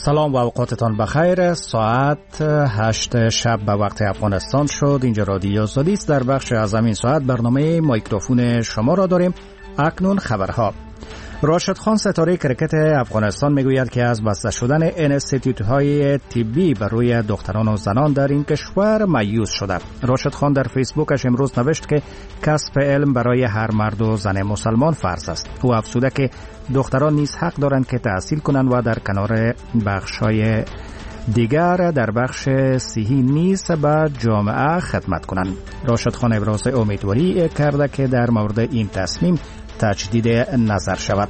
سلام و اوقاتتان بخیر. ساعت 8 شب به وقت افغانستان شد. اینجا رادیو آزادی است. در بخش از این ساعت برنامه میکروفون شما را داریم. اکنون خبرها. راشد خان ستاره کرکت افغانستان میگوید که از بسته شدن انستیتوت‌های طبی بر روی دختران و زنان در این کشور مایوس شده. راشد خان در فیسبوکش امروز نوشت که کسب علم برای هر مرد و زن مسلمان فرض است. او افزوده که دختران نیز حق دارند که تحصیل کنند و در کنار بخش‌های دیگر در بخش صحی نیز به جامعه خدمت کنند. راشد خان ابراز امیدواری کرده که در مورد این تصمیم تجدید نظر شود.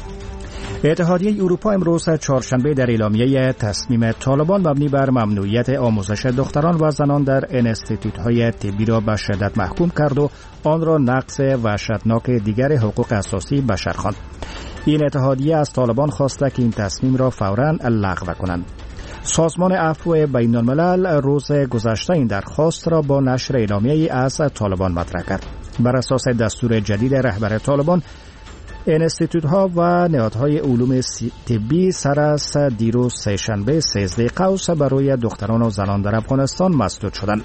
اتحادیه اروپا امروز چهارشنبه در اعلامیه تصمیم طالبان مبنی بر ممنوعیت آموزش دختران و زنان در انستیتوت‌های طبی را به شدت محکوم کرد و آن را نقض وحشتناک دیگر حقوق اساسی بشر خواند. این اتحادیه از طالبان خواسته که این تصمیم را فوراً لغو کنند. سازمان عفو بین الملل روز گذشته این درخواست را با نشر اعلامیه‌ای از طالبان مطرح کرد. بر اساس دستور جدید رهبر طالبان، انستیتوت‌ها و نهادهای علوم طبی سر از دیروز سه‌شنبه 13 قوس برای دختران و زنان در افغانستان مسدود شدند.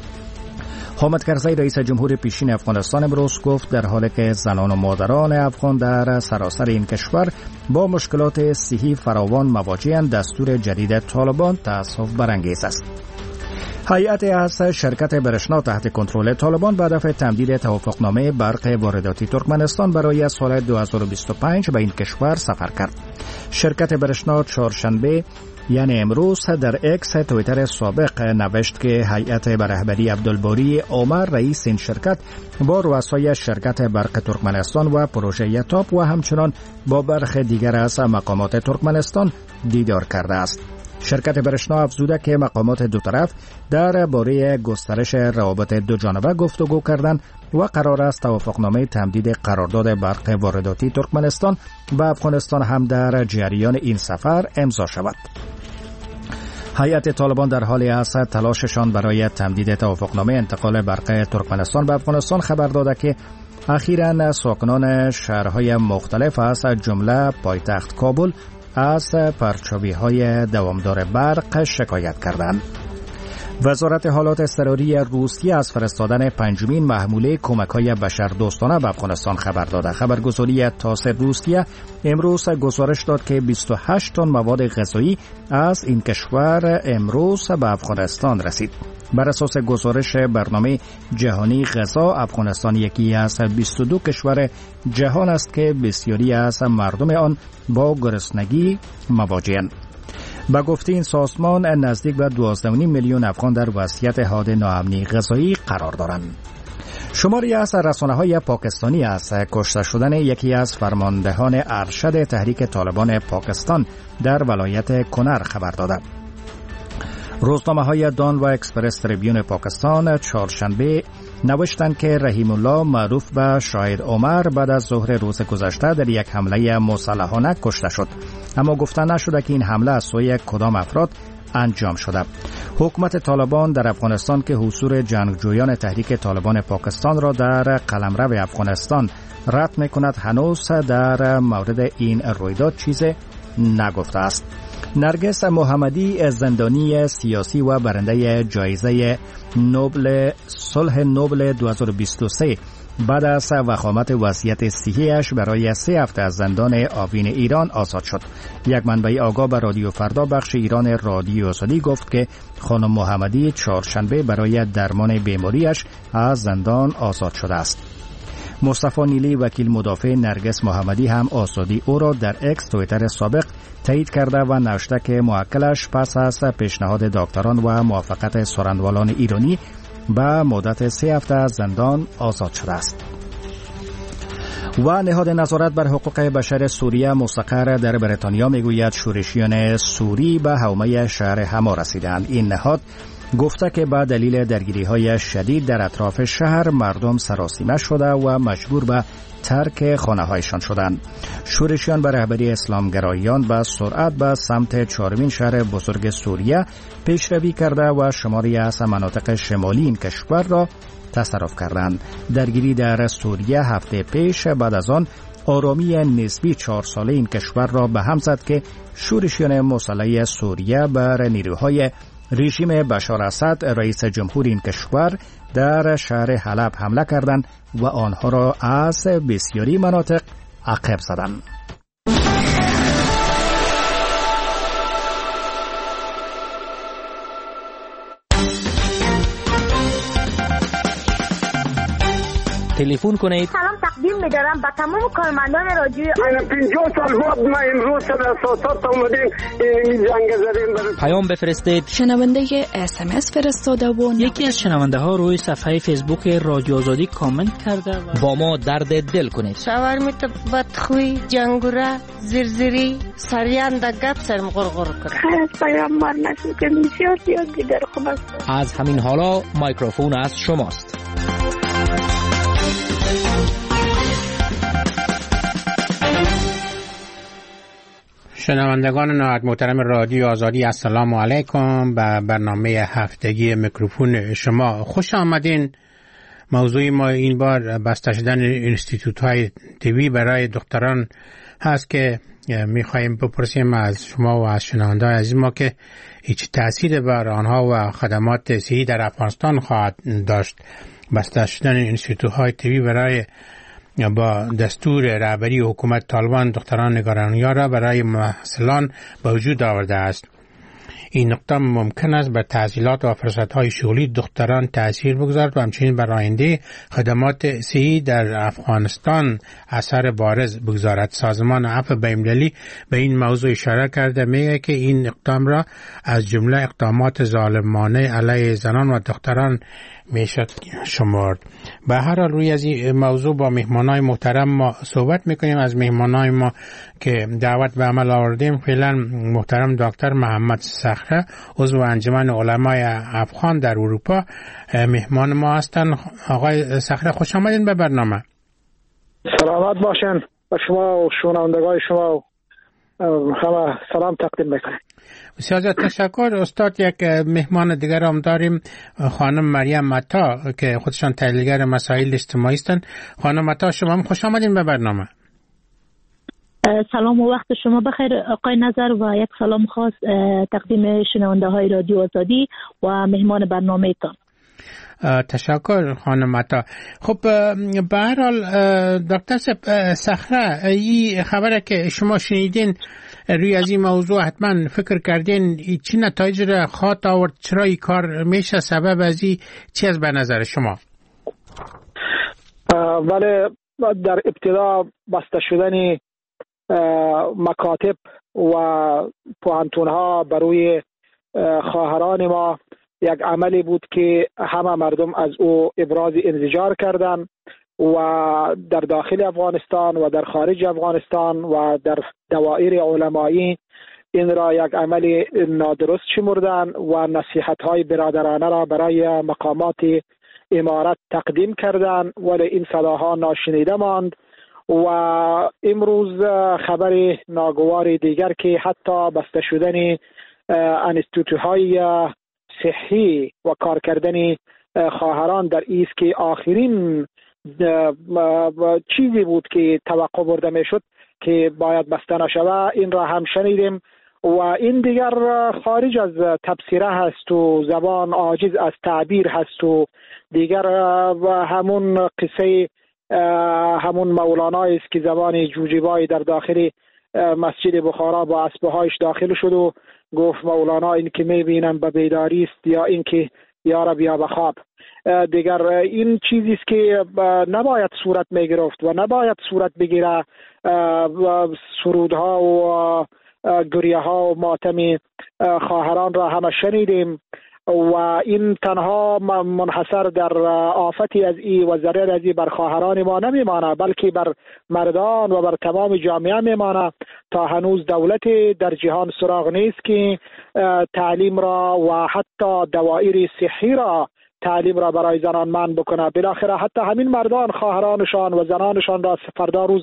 حامد کرزی رئیس جمهور پیشین افغانستان امروز گفت در حالی که زنان و مادران افغان در سراسر این کشور با مشکلات صحی فراوان مواجه‌اند، دستور جدید طالبان تأسف برانگیز است. هیئت از شرکت برشنا تحت کنترل طالبان به هدف تمدید توافقنامه برق وارداتی ترکمنستان برای سال 2025 به این کشور سفر کرد. شرکت برشنا چهارشنبه یعنی امروز در اکس توییتر سابق نوشت که هیئت به رهبری عبدالباری عمر رئیس این شرکت با رؤسای شرکت برق ترکمنستان و پروژه یتاب و همچنان با برخی دیگر از مقامات ترکمنستان دیدار کرده است. شرکت برشنا افزوده که مقامات دو طرف درباره گسترش روابط دو جانبه گفتگو کردند و قرار است توافقنامه تمدید قرارداد برق وارداتی ترکمنستان به افغانستان هم در جریان این سفر امضا شود. هیئت طالبان در حالی است تلاششان برای تمدید توافقنامه انتقال برق ترکمنستان به افغانستان خبر داده که اخیراً ساکنان شهرهای مختلف از جمله پایتخت کابل از پرچاوی‌های دوامدار برق شکایت کردند. وزارت حالات اضطراری روسیه از فرستادن پنجمین محموله کمک‌های بشردوستانه به افغانستان خبر داده. خبرگزاری تاس روسیه امروز گزارش داد که 28 تن مواد غذایی از این کشور امروز به افغانستان رسید. بر اساس گزارش برنامه جهانی غذا، افغانستان یکی از 22 کشور جهان است که بسیاری از مردم آن با گرسنگی مواجه‌اند. با گفته این سازمان نزدیک به 12.5 میلیون افغان در وضعیت حاد ناامنی غذایی قرار دارند. شماری از رسانه‌های پاکستانی از کشته شدن یکی از فرماندهان ارشد تحریک طالبان پاکستان در ولایت کنر خبر دادند. روزنامه‌های دان و اکسپرس تریبیون پاکستان چهارشنبه نوشتند که رحیم الله معروف به شاهد عمر بعد از ظهر روز گذشته در یک حمله مسلحانه کشته شد، اما گفته نشده که این حمله از سوی کدام افراد انجام شده. حکومت طالبان در افغانستان که حضور جنگجویان تحریک طالبان پاکستان را در قلمرو افغانستان رد می‌کند هنوز در مورد این رویداد چیزی نگفته است. نرگس محمدی، زندانی سیاسی و برنده جایزه نوبل صلح نوبل 2023 بعد از وخامت وضعیت صحیش برای 3 هفته از زندان آوین ایران آزاد شد. یک منبع آگاه به رادیو فردا بخش ایران رادیو آزادی گفت که خانم محمدی چهارشنبه برای درمان بیماریش از زندان آزاد شده است. مصطفی نیلی، وکیل مدافع نرگس محمدی، هم آزادی او را در اکس توییتر سابق تایید کرده و نوشته که موکلش پس از پیشنهاد دکتران و موافقت سرندوالان ایرانی به مدت 3 هفته از زندان آزاد شده است. و نهاد نظارت بر حقوق بشر سوریه مستقر در بریتانیا میگوید شورشیان سوری به حومه شهر حما رسیدند. این نهاد گفته که به دلیل درگیری‌های شدید در اطراف شهر مردم سراسیمه شده و مجبور به ترک خانه‌هایشان شدند. شورشیان به رهبری اسلامگرایان به سرعت به سمت 4مین شهر بزرگ سوریه پیشروی کرده و شماری از مناطق شمالی این کشور را تصرف کردند. درگیری در سوریه هفته پیش بعد از آن آرامی نسبی 4 ساله این کشور را به هم زد که شورشیان مسلح سوریه بر نیروهای رژیم بشار اسد رئیس جمهور این کشور در شهر حلب حمله کردند و آنها را از بسیاری مناطق عقب زدند. تلفن کنید. سلام تقدیم می‌دارم به تمام کارمندان رادیو. من 50 سال بعد ما امروز در اساسات اومدیم این جنگ زدیم. پیام بفرستید. شنونده SMS فرستاده و یکی از شنونده ها روی صفحه فیسبوک رادیو آزادی کامنت کرده و با ما درد دل کنید. شاورمیت بدخوی جنگوره زرزری سریان دگت سرم غرغر کرد. خیلی پیامبر نشد که بسیار دیگر خوب است. از همین حالا میکروفون از شماست. شنوندگان نهایت محترم رادیو آزادی، السلام علیکم. به برنامه هفتگی میکروفون شما خوش آمدین. موضوع ما این بار بسته شدن انستیتوت های طبی برای دختران هست که میخوایم بپرسیم از شما و از شنوندگان عزیز ما که هیچ تأثیر بر آنها و خدمات صحی در افغانستان خواهد داشت. بسته شدن انستیتوت های طبی برای با دستور رهبری حکومت طالبان دختران نگرانی‌ها را برای محصلان به وجود آورده است. این نقطه ممکن است بر تحصیلات و فرصت‌های شغلی دختران تأثیر بگذارد و همچنین بر آینده خدمات صحی در افغانستان اثر بارز بگذارد. سازمان عفو بین‌المللی به این موضوع اشاره کرده، میگه که این اقدام را از جمله اقدامات ظالمانه علیه زنان و دختران میشد شمرد. به هر حال روی از این موضوع با مهمانای محترم ما صحبت میکنیم. از مهمانای ما که دعوت به عمل آوردیم فعلا محترم دکتر محمد صخره، عضو انجمن علمای افغان در اروپا مهمان ما هستند. آقای صخره خوش آمدین به برنامه. سلامت باشین و شما و شنوندگان شما همه سلام تقدیم میکنیم. بسیار تشکر. استاد یک مهمان دیگر هم داریم، خانم مریم عطا که خودشان تحلیلگر مسائل اجتماعی هستند. خانم عطا شما هم خوش آمدین به برنامه. سلام و وقت شما بخیر آقای نظر و یک سلام خاص تقدیم شنونده های رادیو آزادی و مهمان برنامه تان. تشکر خانم عطا. خب به هر حال دکتر صخره، این خبره که شما شنیدین روی از این موضوع حتما فکر کردین چی نتایج را خواهد آورد؟ چرا این کار میشه؟ سبب از این چی از به نظر شما؟ ولی در ابتدا بسته شدن مکاتب و پوهنتون‌ها برای خواهران ما یک عملی بود که همه مردم از او ابراز انزجار کردند و در داخل افغانستان و در خارج افغانستان و در دوائر علمایی این را یک عمل نادرست شمردند و نصیحت‌های برادرانه را برای مقامات امارت تقدیم کردند، ولی این صداها ناشنیده ماند. و امروز خبر ناگوار دیگر که حتی بسته شدن انستیتوت‌های صحی و کار کردن خواهران در ایست که آخرین چیزی بود که توقع برده می شد که باید بسته نشود، این را هم شنیدیم و این دیگر خارج از تبصره هست و زبان عاجز از تعبیر هست و دیگر همون قصه همون مولانایی است که زبان جوجیبایی در داخل مسجد بخارا با اسبهایش داخل شد و گفت مولانا این که میبینم به بیداری است یا این که یا رب یا به خواب. دیگر این چیزی است که نباید صورت میگرفت و نباید صورت بگیره. سرودها و گریه ها و ماتم خواهران را همه شنیدیم و این تنها منحصر در آفتی از این و ضرر از این بر خواهران ما نمیمانه، بلکه بر مردان و بر تمام جامعه میمانه تا هنوز دولت در جهان سراغ نیست که تعلیم را و حتی دوائر صحی را تعلیم را برای زنان منع بکنه. بالاخره حتی همین مردان خواهرانشان و زنانشان را فردا روز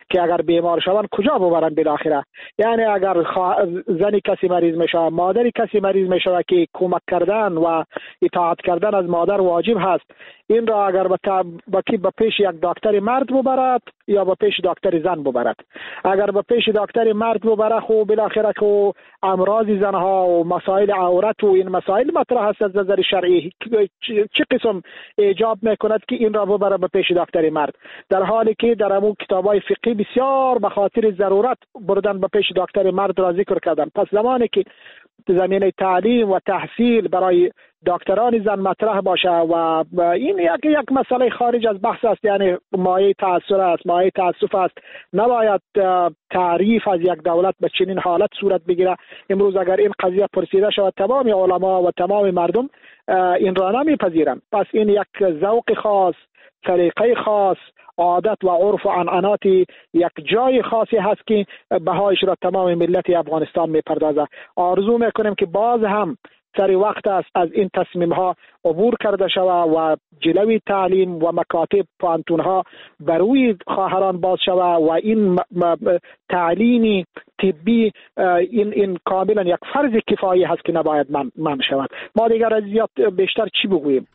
که اگر بیمار شوند کجا ببرن بالاخره. یعنی اگر زنی کسی مریض میشه، مادری کسی مریض میشه که کمک کردن و اطاعت کردن از مادر واجب هست، این را اگر به پیش یک دکتر مرد ببرد یا به پیش دکتر زن ببرد. اگر به پیش دکتر مرد ببرد خب بالاخره که امراض زنها و مسائل عورت و این مسائل مطرح است از نظر شرعی، چه قسم ایجاب میکند که این را ببره به پیش دکتر مرد، در حالی که در امون کتابای فقهی بسیار به خاطر ضرورت بردن به پیش دکتر مرد را ذکر کردن. پس زمانی که زمینه تعلیم و تحصیل برای دکتران زن مطرح باشه و این یک مسئله خارج از بحث است، یعنی مایه تأثیر است، مایه تأسف است، نباید تعریف از یک دولت به چنین حالت صورت بگیره. امروز اگر این قضیه پرسیده شود تمام علما و تمام مردم این را نمیپذیرند. پس این یک ذوق خاص، طریقه خاص، عادت و عرف و عنعنات یک جای خاصی هست که بهایش را تمام ملت افغانستان میپردازه. آرزو میکنیم که باز هم سری وقت است از این تصمیم ها عبور کرده شود و جلوی تعلیم و مکاتب پانتون ها بر روی خواهران باز شود و این تعلیمی طبی این کاملا یک فرض کفایی هست که نباید من شود. ما دیگر از زیاد بیشتر چی بگوییم؟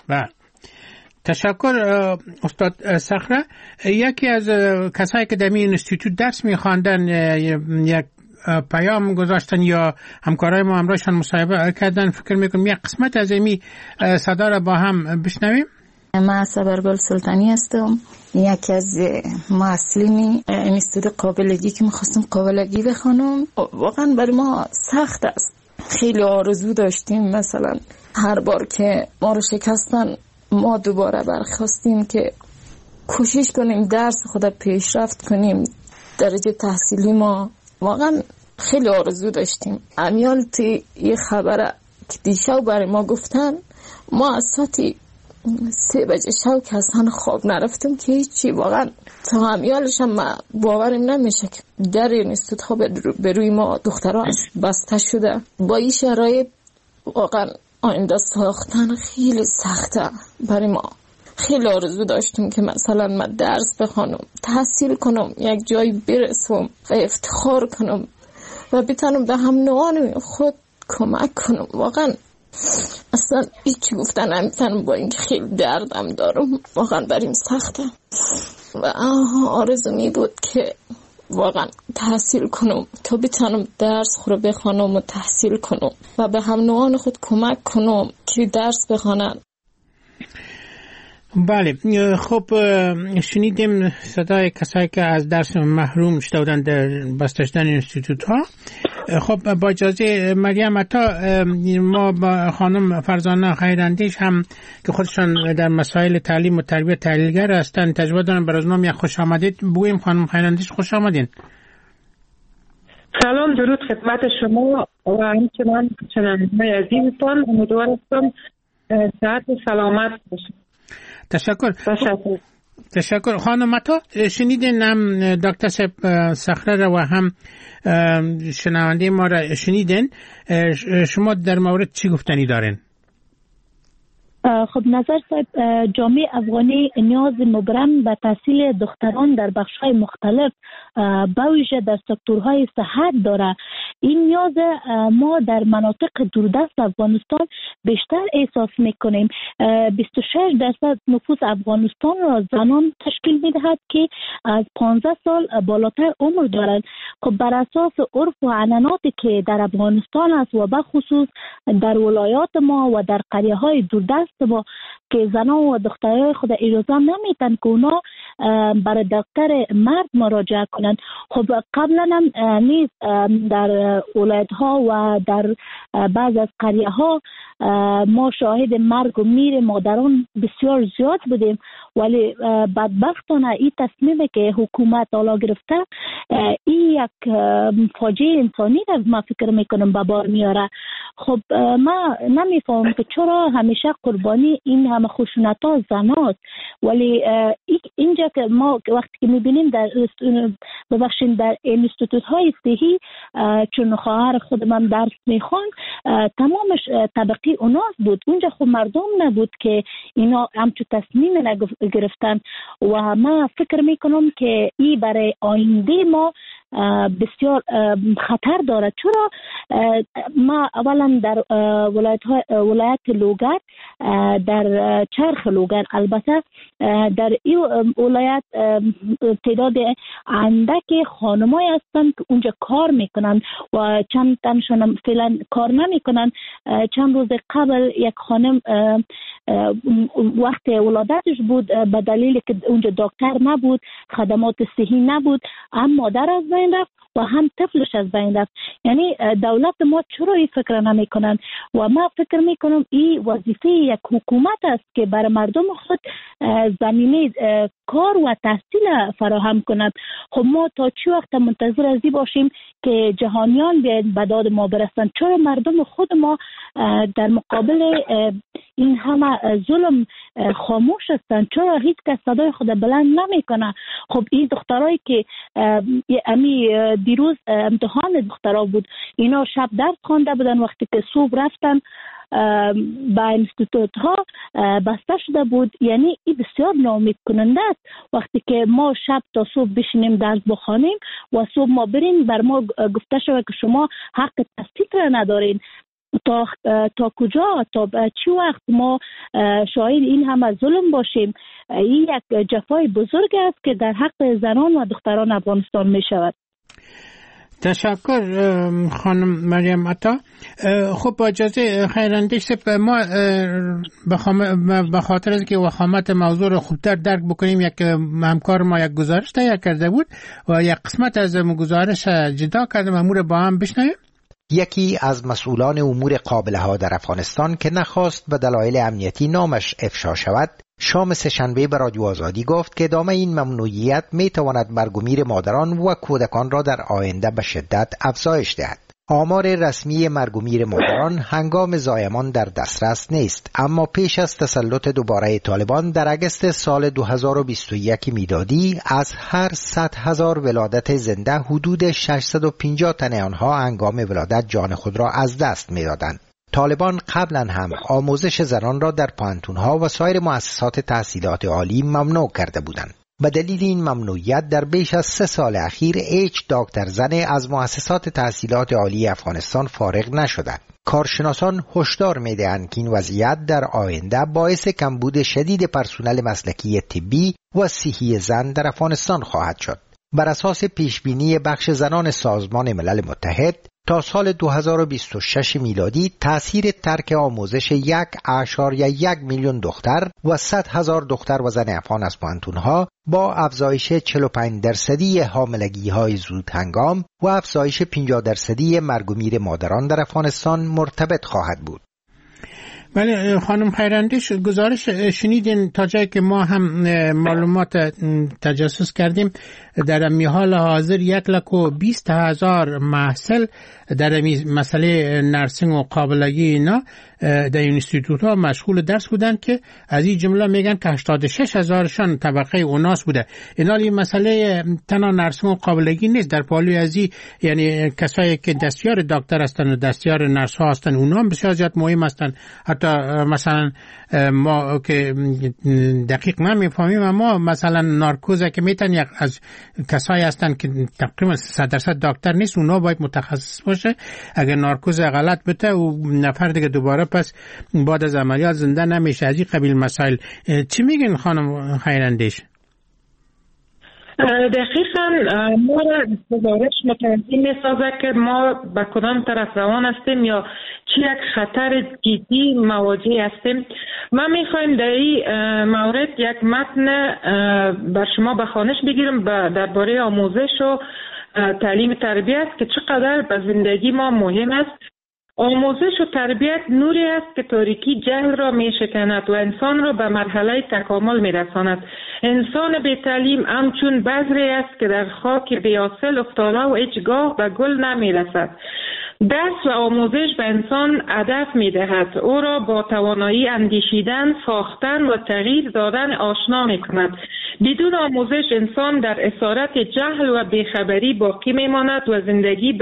تشکر استاد صخره. یکی از کسایی که در این اینستیتوت درس می‌خواندن یک پیام گذاشتن یا همکارای ما همراهشان مصاحبه کردن، فکر میکنم یک قسمت از این صدا را با هم بشنویم. من صبرگل سلطانی هستم، یکی از معلمین اینستیتوت قابلگی که میخواستم قابلگی بخونم. واقعا برای ما سخت است، خیلی آرزو داشتیم مثلا هر بار که ما رو شکستن ما دوباره برخواستیم که کوشش کنیم درس خود پیشرفت کنیم، درجه تحصیلی ما واقعا خیلی آرزو داشتیم. امیالتی یه خبره که دیشب برای ما گفتن، ما از ساعتی 3 بجه شب که اصلا خواب نرفتم که هیچی. واقعا تا امیالش هم باورم نمیشه که در اینستیتوت ها به روی ما دخترها بسته شده. با این شرایط واقعا آینده ساختن خیلی سخته برای ما. خیلی آرزو داشتیم که مثلا من درس بخونم، تحصیل کنم، یک جای برسم و افتخار کنم و بتونم به هم نوعان خود کمک کنم. واقعا اصلا هیچی گفتن نمیتونم با اینکه خیلی دردم دارم، واقعا بریم سخته و آرزو می بود که واقعا تحصیل کنم تا بتونم درس خود بخونم و تحصیل کنم و به هم نوعان خود کمک کنم که درس بخونن. بله، خب شنیدیم صدای کسایی که از درس محروم شده بودند در بسته شدن اینستیتوت ها. خب با اجازه مریم عطا، ما با خانم فرزانه خیراندیش هم که خودشان در مسائل تعلیم و تربیت تحلیلگر هستند تجربه دارن، برای اونم یک خوش آمدید بگوییم. خانم خیراندیش خوش آمدین. سلام، درود خدمت شما و همچنان شنوندگان عزیزتان. امیدوارم صحت و سلامت باشید. تشکر. خانم عطا، شنیدین هم دکتر صخره را و هم شنونده ما را شنیدین، شما در مورد چی گفتنی دارین؟ خب نظر صاحب، جامعه افغانی نیاز مبرم به تحصیل دختران در بخش‌های مختلف به ویژه در سکتورهای صحت داره. این نیاز ما در مناطق دوردست افغانستان بیشتر احساس میکنیم. 26% نفوس افغانستان را زنان تشکیل میدهد که از 15 سال بالاتر عمر دارند. خب بر اساس عرف و عنعناتی که در افغانستان است و به خصوص در ولایات ما و در قریه‌های دوردست ما که زنان و دخترای خود اجازه نمیتن که اونا برای دکتر مرد مراجعه کنند. خب قبلا هم نیز در ولایت ها و در بعض از قریه ها ما شاهد مرگ و میر مادران بسیار زیاد بودیم، ولی بدبختانه این تصمیمی که حکومت حالا گرفته این یک فاجعه انسانی را من فکر میکنم به بار میاره. خب من نمیفهمم که چرا همیشه قربانی این همه خشونت ها زناست، ولی اینجا که ما وقتی که میبینیم در اینستیتوت های صحی چون خواهر خودم درس میخوان تمامش طبقی اوناس بود. اونجا خب مردم نبود که اینا همچون تصمیم گرفتن و ما فکر میکنم که این برای آینده ما بسیار خطر دارد. چرا ما اولا در ولایت لوگر، در چرخ لوگر، البته در این ولایت تعداد اندک خانمای هستند که اونجا کار میکنن و چند تنشون فعلا کار نمیکنن. چند روز قبل یک خانم وقت ولادتش بود به دلیل که اونجا دکتر نبود، خدمات صحی نبود، هم مادر از بین رفت و هم طفلش از بین رفت. یعنی دولت ما چرا این فکر نمی کنن؟ و ما فکر می کنم این وظیفه یک حکومت است که برای مردم خود زمینه کار و تحصیل فراهم کند. خب ما تا چه وقت منتظر از این باشیم که جهانیان بیاید به داد ما برسند؟ چرا مردم خود ما در مقابل این همه ظلم خاموش هستند؟ چرا هیچ کس صدای خود بلند نمی کنه؟ خب این دخترایی که دیروز امتحان دخترها بود، اینا شب درس خوانده بودن، وقتی که صبح رفتن با انستیتوت ها بسته شده بود. یعنی این بسیار ناامید کننده است وقتی که ما شب تا صبح بشینیم درس بخوانیم و صبح ما بریم بر ما گفته شود که شما حق تصدیق را ندارین. تا کجا، تا چی وقت ما شاهد این همه ظلم باشیم؟ این یک جفای بزرگ است که در حق زنان و دختران افغانستان می شود. تشکر خانم مریم عطا. خب با اجازه خیراندیش ما به خاطر از که وخامت موضوع رو خوبتر درک بکنیم، یک همکار ما یک گزارش تهیه کرده بود و یک قسمت از گزارش جدا کردم، امور با هم بشنویم. یکی از مسئولان امور قابله‌ها در افغانستان که نخواست به دلایل امنیتی نامش افشا شود، شام سه‌شنبه به رادیو آزادی گفت که ادامه این ممنوعیت میتواند مرگ و میر مادران و کودکان را در آینده به شدت افزایش دهد. آمار رسمی مرگ و میر مادران هنگام زایمان در دسترس نیست، اما پیش از تسلط دوباره طالبان در اگست سال 2021 میلادی از هر 100,000 ولادت زنده حدود 650 تن آنها هنگام ولادت جان خود را از دست می‌دادند. طالبان قبلا هم آموزش زنان را در پانتونها و سایر مؤسسات تحصیلات عالی ممنوع کرده بودند. به دلیل این ممنوعیت در بیش از 3 سال اخیر هیچ دکتر زن از مؤسسات تحصیلات عالی افغانستان فارغ نشده. کارشناسان هشدار می‌دهند که این وضعیت در آینده باعث کمبود شدید پرسنل مسلکی طبی و صحی زن در افغانستان خواهد شد. بر اساس پیشبینی بخش زنان سازمان ملل متحد، تا سال 2026 میلادی تأثیر ترک آموزش 1.1 میلیون دختر و 100,000 دختر و زن افغان از پانتونها با افزایش 45% حاملگی‌های زود هنگام و افزایش 50% مرگ و میر مادران در افغانستان مرتبط خواهد بود. بله خانم خیراندیش، گزارش شنیدین تا جایی که ما هم معلومات تجسس کردیم. در حال حاضر 120,000 محصل در مسئله نرسینگ و قابلگی اینا در اینستیتوت ها مشغول درس بودن که از این جمله میگن که 86,000شان طبقه اوناس بوده. اینا این مسئله تنها نرسینگ و قابلگی نیست، در پالوی از این یعنی کسایی که دستیار دکتر هستن و دستیار نرس ها هستن اونا هم بسیار زیاد مهم هستن. حتی مثلا ما که دقیق نمیفهمیم اما مثلا نارکوزه که میتن یک از کسایی هستن که تقریبا 100% دکتر نیست، اونا باید متخصص باشه. اگر نارکوز غلط بده و نفر دیگه دوباره پس بعد از عملیات زنده نمیشه. از این قبیل مسائل چی میگن خانم خیراندیش؟ دقیقاً ما را گزارش متوجه می‌سازد که ما به کدام طرف روان هستیم یا چه یک خطر جدی مواجه هستیم. ما می‌خوایم در این مورد یک متن بر شما به خوانش بگیرم درباره آموزش و تعلیم تربیت که چقدر به زندگی ما مهم است. آموزش و تربیت نوری است که تاریکی جهل را می شکند و انسان را به مرحله تکامل می رساند. انسان بی تعلیم همچون بذری است که در خاک بیاصل افتاده و هیچگاه به گل نمی رسد. درس و آموزش به انسان هدف می دهد. او را با توانایی اندیشیدن، ساختن و تغییر دادن آشنا می کند. بدون آموزش انسان در اسارت جهل و بیخبری باقی می ماند و زندگی به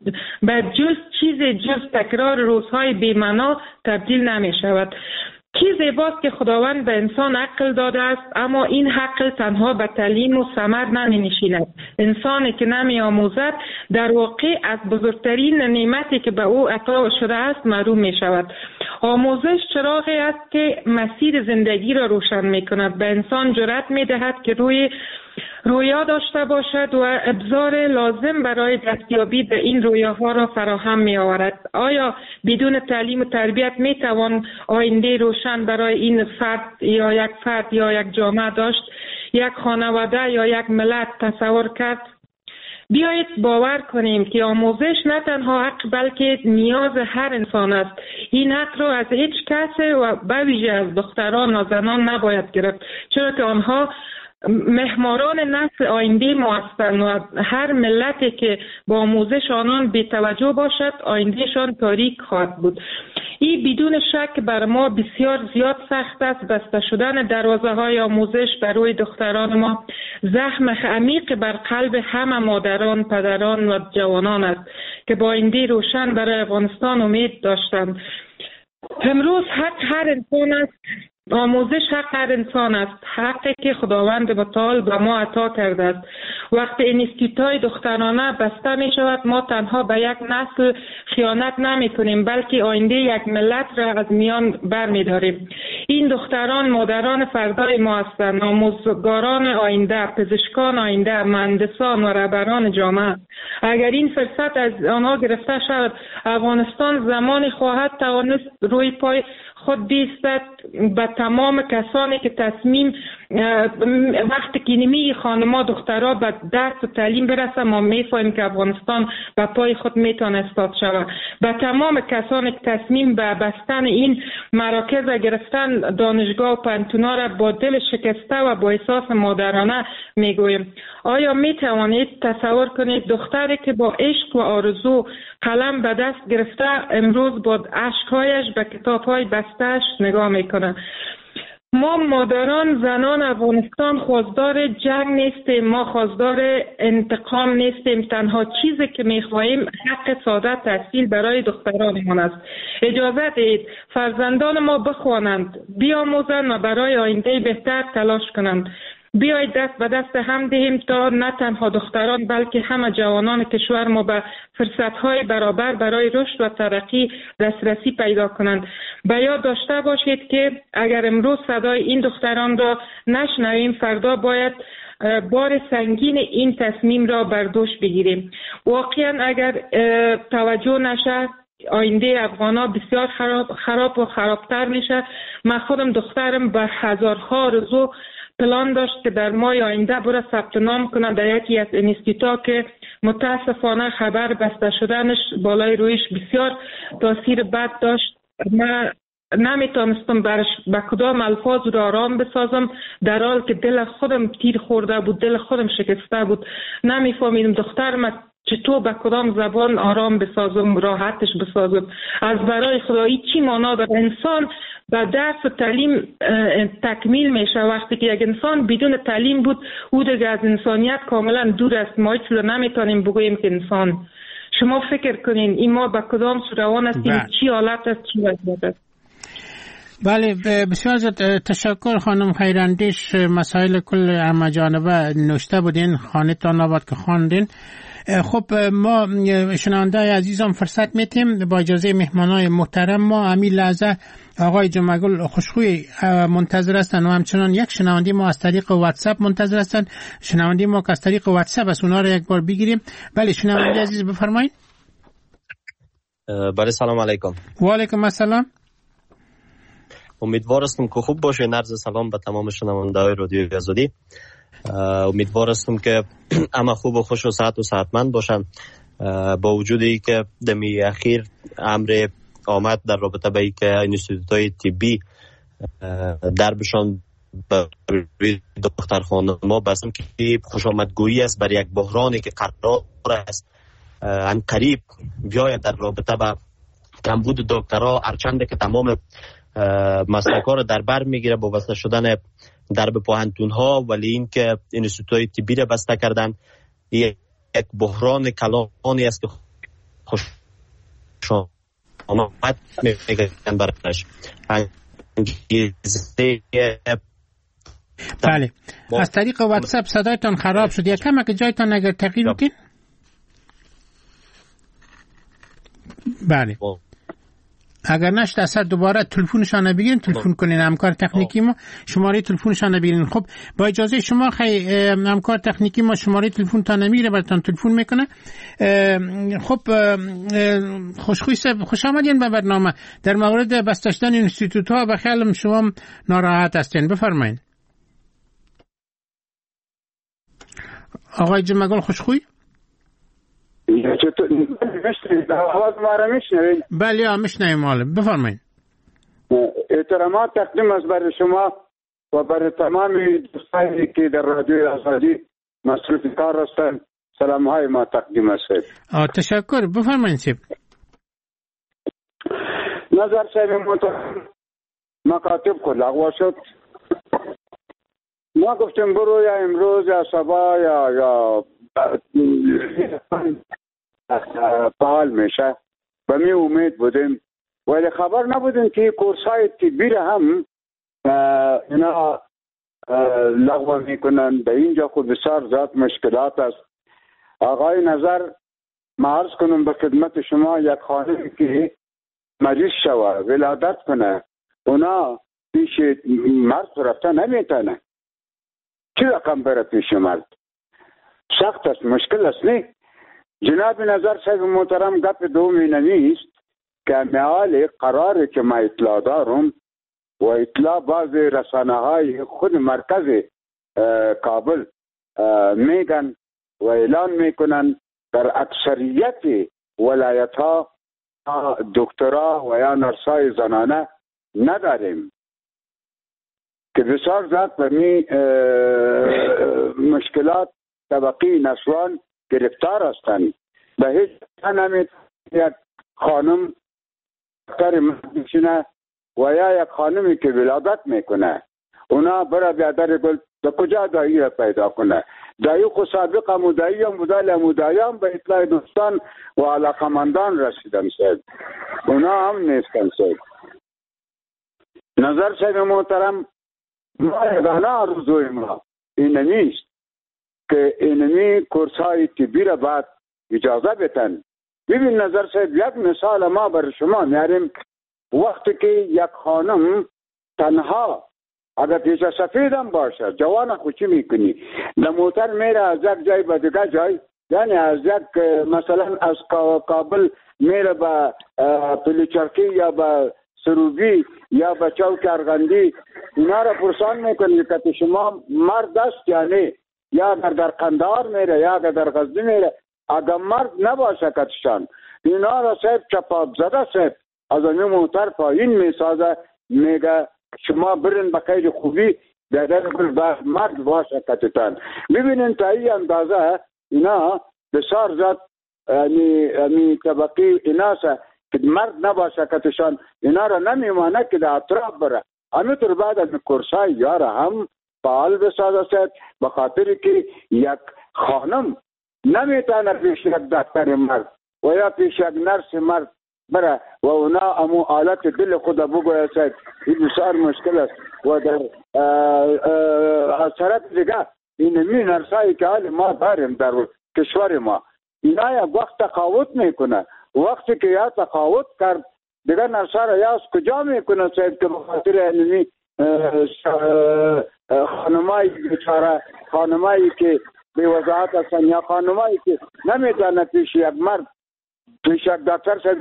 به جز تکرار روزهای بی‌معنا تبدیل نمی شود. کی زیباست که خداوند به انسان عقل داده است، اما این عقل تنها به تعلیم و ثمر نمی نشیند. انسانی که نمی آموزد در واقع از بزرگترین نعمتی که به او عطا شده است محروم می شود. آموزش چراغی است که مسیر زندگی را روشن می کند. به انسان جرأت می دهد که رویا داشته باشد و ابزار لازم برای دستیابی به این رویاها را فراهم می آورد. آیا بدون تعلیم و تربیت می توان آینده روشن برای این فرد یا یک جامعه داشت، یک خانواده یا یک ملت تصور کرد؟ بیایید باور کنیم که آموزش نه تنها حق بلکه نیاز هر انسان است. این حق را از هیچ کس و به ویژه از دختران و زنان نباید گرفت، چرا که آنها محوران نسل آینده ما هستند و هر ملتی که با آموزش آنان بی‌توجه باشد آیندهشان تاریک خواهد بود. این بدون شک بر ما بسیار زیاد سخت است. بسته شدن دروازه های آموزش بر روی دختران ما زخم عمیق بر قلب همه مادران، پدران و جوانان است که با آینده روشن برای افغانستان امید داشتند. امروز حق هر انسان است. آموزش حق هر انسان است، حقی که خداوند متعال به ما عطا کرده است. وقتی اینستیتوت‌های دخترانه بسته می شود، ما تنها به یک نسل خیانت نمی کنیم بلکه آینده یک ملت را از میان بر می داریم. این دختران مادران فردای ما هستند، آموزگاران آینده، پزشکان آینده، مهندسان و رهبران جامعه. اگر این فرصت از آنها گرفته شود، افغانستان زمانی خواهد توانست روی پای خود بیستد. به تمام کسانی که تصمیم وقتی که نمی خانما دخترها به درس و تعلیم برسه، ما میفهمیم که افغانستان به پای خود میتونه استاد شود. به تمام کسانی که تصمیم به بستن این مراکز گرفتن دانشگاه و پانتونا را با دل شکسته و با احساس مادرانه میگویم. آیا میتوانید تصور کنید دختری که با عشق و آرزو قلم به دست گرفته امروز با اشکهایش به کتاب‌های بسته‌اش نگاه میکنه؟ ما مادران زنان افغانستان خواستار جنگ نیستیم، ما خواستار انتقام نیستیم. تنها چیزی که میخواهیم حق ساده تحصیل برای دخترانمان است. اجازه دهید فرزندان ما بخوانند، بیاموزند و برای آینده بهتر تلاش کنند. بیایید دست به دست هم دهیم تا نه تنها دختران بلکه همه جوانان کشور ما به فرصت‌های برابر برای رشد و ترقی دسترسی پیدا کنند. به یاد داشته باشید که اگر امروز صدای این دختران را نشنویم، فردا باید بار سنگین این تصمیم را بر دوش بگیریم. واقعا اگر توجه نشه آینده افغانا بسیار خراب و خرابتر میشه. من خودم دخترم به هزارها آرزو پلان داشت که در ماه آینده بره ثبت نام کنه در یکی از اینستیتوت‌ها که متاسفانه خبر بسته شدنش بالای رویش بسیار تاثیر بد داشت. من نمیتونستم برش به کدام الفاظ رو آرام بسازم، در حال که دل خودم تیر خورده بود، دل خودم شکسته بود. نمیفهمیدم دخترم چطور به کدام زبان آرام بسازم، راحتش بسازم. از برای خدایی چی معنا داره؟ انسان با درس و تعلیم تکمیل میشه. وقتی که یک انسان بدون تعلیم بود، او دیگه از انسانیت کاملا دور است. ما هیچ نمیتونیم بگوییم که انسان. شما فکر کنین این ما به کدام سو روان هستیم، چی حالت است، چی وضعیت است. بله، بسیار تشکر خانم خیراندیش. مسائل کل همه جانبه نوشته بودین، خانه تان آباد که خواندین. خب ما شنونده عزیزم فرصت میتیم با اجازه مهمانای محترم ما همین لحظه آقای جمعگل خوشخوی منتظر هستن و همچنان یک شنونده ما از طریق واتساپ منتظر هستن. شنونده ما که از طریق واتساپ است، اونا رو یک بار بگیریم. بله شنونده عزیز بفرمایید. بله سلام علیکم. و علیکم السلام. امیدوار هستم که خوب باشه. عرض سلام به تمام شنونده های رادیو آزادی. امیدوار هستم که همه خوب و خوش و صحتمند باشن. با وجودی که دمی اخیر امر آمد در رابطه با اینکه اینستیتوت‌های طبی دربشان به دخترخانه ما بسیم که خوش آمدگویی است بر یک بحرانی که قرار است ان قریب بیاید در رابطه با کمبود دکترها، هرچند که تمام مسلک‌ها را در بر میگیره با بسته شدن درب پوهنتون‌ها، ولی این که اینستیتوت‌های طبی را بسته کردن یک بحران کلانی است که خوش آمد میگن برش. انگیزه بله از طریق واتساپ صدایتان خراب شد. یک کمک جایتان اگر تغییر بدین. بله اگر نشد اصلا دوباره تلفنشان بگیرین، تلفن کنین همکار تکنیکی ما شماره تلفنشان بگیرین. خب با اجازه شما همکار تکنیکی ما شماره تلفن تا نمیره براتون تلفن میکنه. خب خوش آمدین به برنامه. در مورد بسته شدن اینستیتوت ها به خیالم شما ناراحت هستین، بفرمایید. آقای جمعگل خوشخوی؟ آواز ما را میشنوید؟ بله میشنویم حالا، بفرمایید. احترامات تقدیم است برای شما و برای تمام دوستانی که در رادیو آزادی مصروف کار هستند. سلام های ما تقدیم است. تشکر، بفرمایید. نظر صاحب محترم مکاتب کو لغو شد. ما گفتیم برو یا امروز یا صبح یا فعال میشه و می امید بودیم، ولی خبر نبودیم که کورسای طبی را هم اینا لغو میکنن. در اینجا خود بسیار زیاد مشکلات است. آقای نظر ما عرض کنم به خدمت شما، یک خانم که مریض شوه ولادت کنه اونا پیش مرد رفته نمیتونه. چی رقم بره پیش مرد؟ سخت است، مشکل است. نه جناب نظر صاحب محترم گپ دومی نمیست که میال قراره که ما اطلاع دارم و اطلاع بعض رسانه های خود مرکز کابل میگن و اعلان میکنن در اکثریت ولایت ها دکترا و یا نرسای زنانه نداریم که بسیار زیاد برمی مشکلات طبقی نسوان گرفتار هستند. به هیچ نمیتونه یک خانم دکتر میشینه و یا یک خانمی که ولادت میکنه اونا برای بیادر گل در کجا دایی را پیدا کنه؟ دایی خود سابق مدعی هم بوده، مدعی هم به اطلاع دوستان و علاقمندان رسیدن صاحب، اونا هم نیستن صاحب. نظر صاحب محترم ما یگانه آرزوی ما این نیست که اینمی کورس های طبی را بعد اجازه بتن. ببین نظر صاحب یک مثال ما بر شما میاریم. وقتی که یک خانم تنها اگر پیش سفید هم باشه جوان خوشی میکنی در موتر میره از یک جای به دیگه جای، یعنی از یک مثلا از کابل میره به پلیچرکی یا به سروبی یا به چوک ارغندی، اینا را پرسان میکنی که شما مرد است یا نه، یا اگر در قندهار میره یا اگر در غزنی میره اگر مرد نباشه کتشان اینا را صاحب چپاب زده صاحب از این موتر پایین میسازه، میگه شما برین به خیر خوبی در مرد باشه کتتان. ببینین تا این اندازه اینا بسیار زد یعنی طبقی ایناسه که مرد نباشه کتشان اینا را نمیمانه که در اطراف بره. همینطور بعد از کورسای یار هم فعال بسازه شد به خاطر که یک خانم نمیتونه پیش یک دکتر مرد و یا پیش یک نرس مرد بره و اونا امو آلت دل خود بگوید شد. این بسیار مشکل است و در از طرف دیگه این می نرسایی که حال ما داریم در کشور ما اینا یک وقت تقاوت میکنه. وقتی که یا تقاوت کرد دیگه نرسا را یا از کجا میکنه شاید که بخاطر علمی خانمایی بیچاره، خانمایی که به وضاحت هستن یا خانمایی که نمیتونه پیش یک مرد پیش یک دکتر شد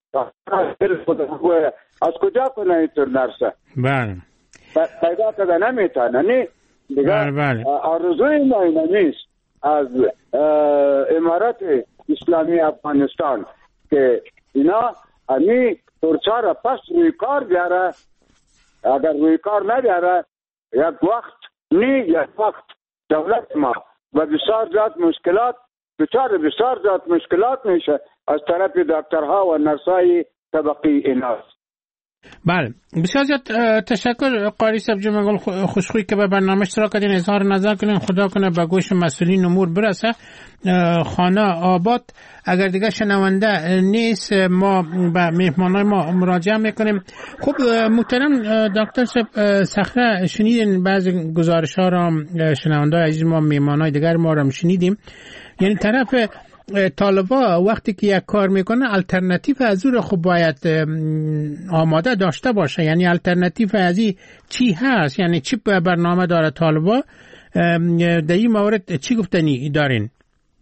از کجا کنه اینطور نرسه؟ بله پیدا کده نمیتونه. نه دیگه آرزوی ما اینه نیست از امارات اسلامی افغانستان که اینا همی ترچا را پس روی کار بیاره. اگر روی کار نبیاره یک وقت دولت ما و بسیار زیاد مشکلات بسیار زیاد مشکلات میشه از طرف دکترها و نرسای طبقی ایناست. بله، بسیار زیاد تشکر قاری صاحب جمعه خوشخویی که به برنامه اشتراک کردین، اظهار نظر کنین. خدا کنه به گوش مسئولین امور برسه. خانه آباد اگر دیگه شنونده نیست ما به مهمانای ما مراجعه میکنیم. خب محترم دکتر صاحب صخره، شنیدین بعضی گزارش ها را شنونده عزیز ما مهمانای دیگر ما را شنیدیم، یعنی طرف طالبا وقتی که یک کار میکنه الटरनेटिव از اون خب باید آماده داشته باشه. یعنی الटरनेटिव از این چی هست؟ یعنی چی برنامه داره طالبا در این مورد؟ چی گفتنی دارین؟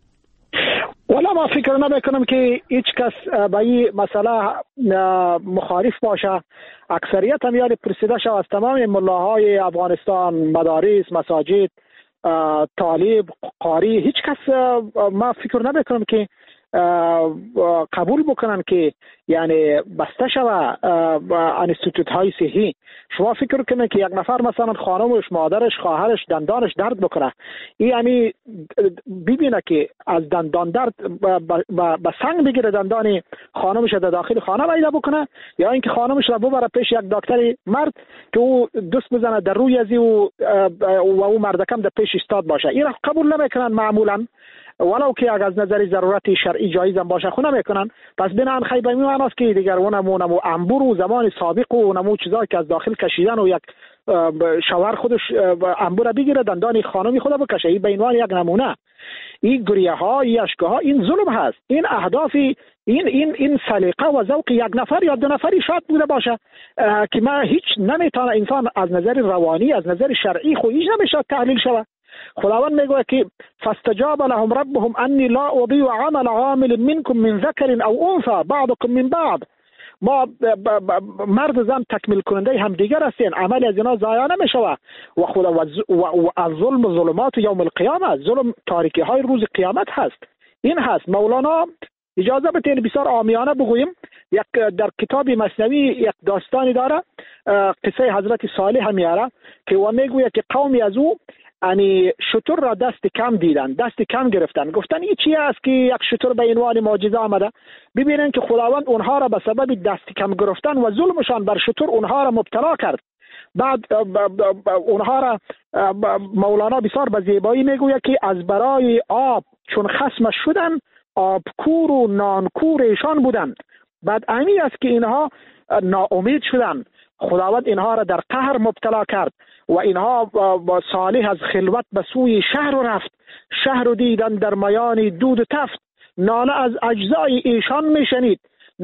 والا ما فکر نمیکنم که هیچ کس به این مسئله مخالف باشه. اکثریت هم یاد پرسیده شد از تمام ملاهای افغانستان، مدارس، مساجد، طالب، قاری، هیچ کس ما فکر نمیکنم که قبول بکنن که یعنی بسته شوه انستیتوت های صحی. شما فکر کنید که یک نفر مثلا خانمش، مادرش، خواهرش دندانش درد بکنه، یعنی ببینه که از دندان درد با سنگ بگیره دندان خانمش در داخل خانه پیدا بکنه، یا اینکه خانمش را ببره پیش یک دکتر مرد که او دست بزنه در روی ازی و او مردکم در پیش استاد باشه. این را قبول نمیکنن معمولا، ولو که اگر از نظر ضرورت شرعی جایز هم باشه خو نمیکنن. پس بنان خیلی میمونه است که دیگر اونمو انبور و زمان سابق و اونمو چیزایی که از داخل کشیدن و یک شوهر خودش انبور بگیره دندان خانمی خود بکشه. این به عنوان یک نمونه. این گریه ها، این اشک ها، این ظلم هست. این اهداف این سلیقه و ذوق یک نفر یا دو نفری شاید بوده باشه که ما هیچ نمیتونه انسان از نظر روانی، از نظر شرعی خو هیچ نمیشه تحلیل شود. خداوند میگه که فاستجاب لهم ربهم انی لا اضیع عمل عامل منکم من ذکر او انثى بعضکم من بعض. ما مرد و زن تکمیل کننده هم دیگر هستین، عمل از اینا ضایع نمیشه. و خدا و الظلم ظلمات یوم القیامه، ظلم تاریکی های روز قیامت هست. این هست. مولانا اجازه بدین بسیار عامیانه بگوییم، یک در کتاب مثنوی یک داستانی داره، قصه حضرت صالح میاره که و میگوید که قومی از او یعنی شتر را دست کم دیدن، دست کم گرفتن، گفتن این چی است که یک شتر به عنوان معجزه آمده. ببینن که خداوند اونها را به سبب دست کم گرفتن و ظلمشان بر شتر اونها را مبتلا کرد. بعد اونها را مولانا بسیار به زیبایی میگوید که از برای آب چون خصم شدن، آبکور و نانکور ایشان بودند. بعد امی است که اینها ناامید شدند، خداوند اینها را در قهر مبتلا کرد و اینها با صالح از خلوت به سوی شهر رفت. شهر رو دیدن در میان دود و تفت، ناله از اجزای ایشان میشنید.